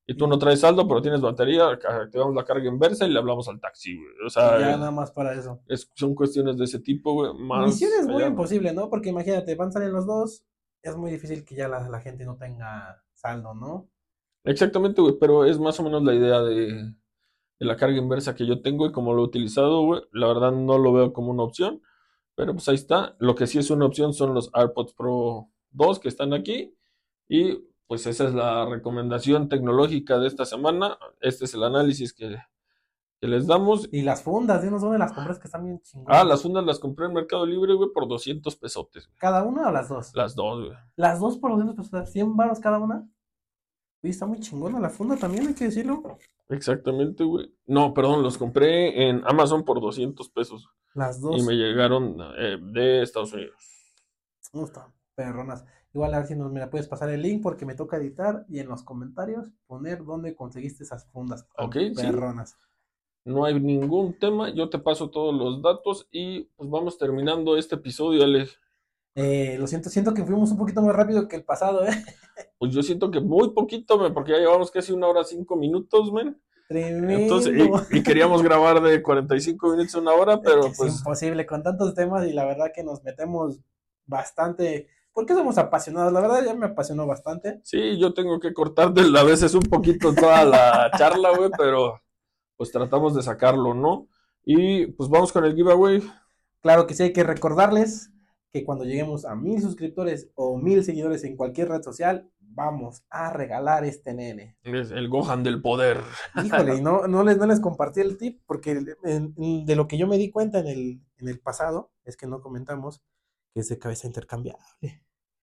S2: Y tú no traes saldo, pero tienes batería, activamos la carga inversa y le hablamos al taxi, güey. O sea,
S3: ya nada más para eso.
S2: Es, son cuestiones de ese tipo, güey. Más
S3: Misión es muy
S2: allá,
S3: imposible, ¿no? Porque imagínate, van a salir los dos, es muy difícil que ya la, la gente no tenga saldo, ¿no?
S2: Exactamente, güey, pero es más o menos la idea de, de la carga inversa que yo tengo y como lo he utilizado, güey, la verdad no lo veo como una opción, pero pues ahí está. Lo que sí es una opción son los AirPods Pro dos que están aquí y pues esa es la recomendación tecnológica de esta semana. Este es el análisis que, que les damos.
S3: Y las fundas, ¿de dónde las compras que están bien
S2: Ah,
S3: chingonas?
S2: las fundas las compré en Mercado Libre, güey, por doscientos pesotes, güey.
S3: ¿Cada una o las dos?
S2: Las dos, güey.
S3: Las dos por doscientos pesos, cien baros cada una. Uy, está muy chingona la funda también, hay que decirlo.
S2: Exactamente, güey. No, perdón, los compré en Amazon por doscientos pesos.
S3: Las dos.
S2: Y me llegaron eh, de Estados Unidos.
S3: No están perronas. Igual a ver si nos me la puedes pasar el link porque me toca editar y en los comentarios poner dónde conseguiste esas fundas tan
S2: Ok, sí.
S3: perronas.
S2: No hay ningún tema, yo te paso todos los datos y pues vamos terminando este episodio, Ale.
S3: Eh, lo siento, siento que fuimos un poquito más rápido que el pasado, ¿eh?
S2: Pues yo siento que muy poquito, men, porque ya llevamos casi una hora cinco minutos, men.
S3: Tremendo.
S2: Entonces, y, y queríamos grabar de cuarenta y cinco minutos a una hora, pero
S3: es
S2: pues...
S3: imposible con tantos temas y la verdad que nos metemos bastante, porque somos apasionados, la verdad ya me apasionó bastante.
S2: Sí, yo tengo que cortarte a veces un poquito toda la charla, güey, pero pues tratamos de sacarlo, ¿no? Y pues vamos con el giveaway.
S3: Claro que sí, hay que recordarles que cuando lleguemos a mil suscriptores o mil seguidores en cualquier red social, vamos a regalar este nene.
S2: Es el Gohan del poder.
S3: Híjole, y no, no, les, no les compartí el tip, porque en, en, de lo que yo me di cuenta en el, en el pasado, es que no comentamos que es de cabeza intercambiable.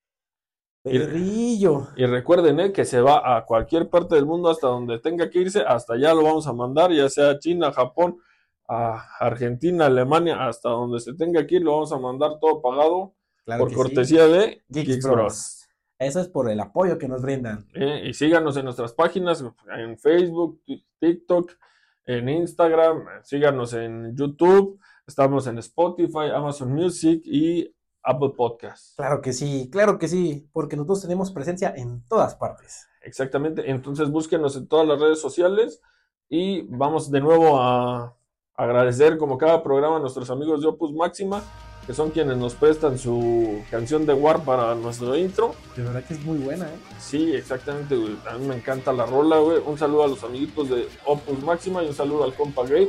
S3: Perrillo.
S2: Y, y recuerden, eh, que se va a cualquier parte del mundo hasta donde tenga que irse, hasta allá lo vamos a mandar, ya sea China, Japón, a Argentina, Alemania, hasta donde se tenga que ir, lo vamos a mandar todo pagado, claro, por cortesía sí. de
S3: Geeks,
S2: Geeks
S3: Bros.
S2: Bros.
S3: Eso es por el apoyo que nos brindan.
S2: Eh, y síganos en nuestras páginas, en Facebook, TikTok, en Instagram, síganos en YouTube, estamos en Spotify, Amazon Music y Apple Podcasts.
S3: Claro que sí, claro que sí, porque nosotros tenemos presencia en todas partes.
S2: Exactamente, entonces búsquenos en todas las redes sociales y vamos de nuevo a agradecer como cada programa a nuestros amigos de Opus Máxima, que son quienes nos prestan su canción de War para nuestro intro.
S3: De verdad que es muy buena, ¿eh?
S2: Sí, exactamente, güey. A mí me encanta la rola, güey. Un saludo a los amiguitos de Opus Máxima y un saludo al compa Gabe.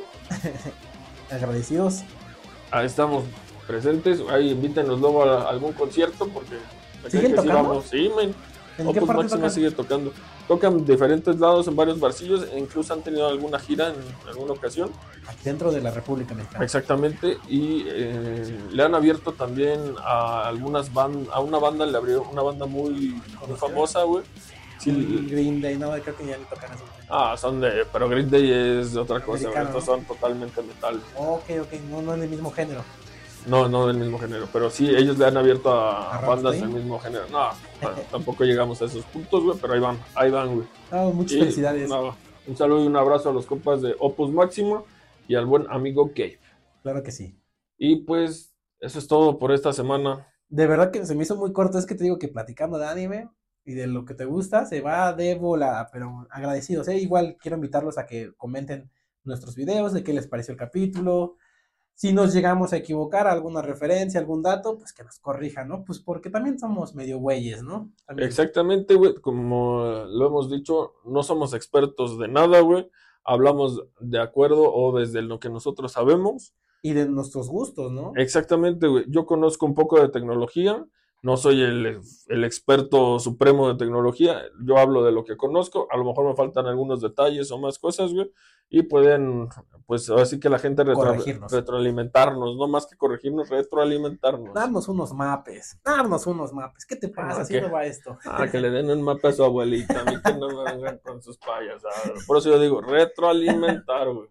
S3: Agradecidos.
S2: Ahí estamos presentes. Ahí invítenos luego a algún concierto porque...
S3: ¿Siguen
S2: que
S3: tocando?
S2: Sí, vamos. Sí, man.
S3: ¿En
S2: Opus
S3: qué parte
S2: Máxima
S3: tocan?
S2: sigue tocando. Tocan diferentes lados en varios barcillos e incluso han tenido alguna gira en alguna ocasión.
S3: Aquí dentro de la República Mexicana.
S2: Exactamente, y eh, le han abierto también a algunas bandas, a una banda le abrió una banda muy, muy famosa, güey.
S3: Sí, Green Day, no, creo que ya le tocan eso.
S2: Ah, son de, pero Green Day es de otra cosa, güey. Estos
S3: ¿no?
S2: son totalmente metal.
S3: Ok, ok, no, no es del mismo género.
S2: No, no del mismo género, pero sí, ellos le han abierto a,
S3: ¿A
S2: bandas
S3: Rammstein?
S2: del mismo género. No, tampoco llegamos a esos puntos, güey, pero ahí van, ahí van, güey.
S3: Oh, muchas
S2: Y,
S3: felicidades.
S2: No, un saludo y un abrazo a los compas de Opus Máximo y al buen amigo Gabe.
S3: Claro que sí.
S2: Y pues, eso es todo por esta semana.
S3: De verdad que se me hizo muy corto, es que te digo que platicando de anime y de lo que te gusta, se va de volada, pero agradecidos, ¿eh? Igual quiero invitarlos a que comenten nuestros videos, de qué les pareció el capítulo. Si nos llegamos a equivocar, alguna referencia, algún dato, pues que nos corrijan, ¿no? Pues porque también somos medio güeyes, ¿no? También.
S2: Exactamente, güey, como lo hemos dicho, no somos expertos de nada, güey, hablamos de acuerdo o desde lo que nosotros sabemos.
S3: Y de nuestros gustos, ¿no?
S2: Exactamente, güey, yo conozco un poco de tecnología, no soy el, el experto supremo de tecnología, yo hablo de lo que conozco, a lo mejor me faltan algunos detalles o más cosas, güey, y pueden, pues así que la gente retro, retroalimentarnos, no más que corregirnos, retroalimentarnos.
S3: Darnos unos mapes, darnos unos mapes, ¿qué te pasa? Así no va esto.
S2: Ah, que le den un mapa a su abuelita, a mí que no me vengan con sus payasadas. Por eso yo digo, retroalimentar, güey.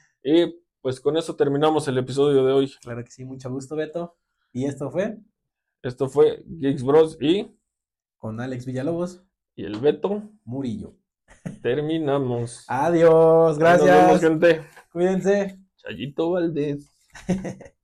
S2: Y pues con eso terminamos el episodio de hoy.
S3: Claro que sí, mucho gusto, Beto. Y esto fue...
S2: Esto fue Geeks Bros y...
S3: Con Alex Villalobos.
S2: Y el Beto.
S3: Murillo.
S2: Terminamos.
S3: Adiós, gracias.
S2: Nos vemos, gente.
S3: Cuídense.
S2: Chayito Valdés.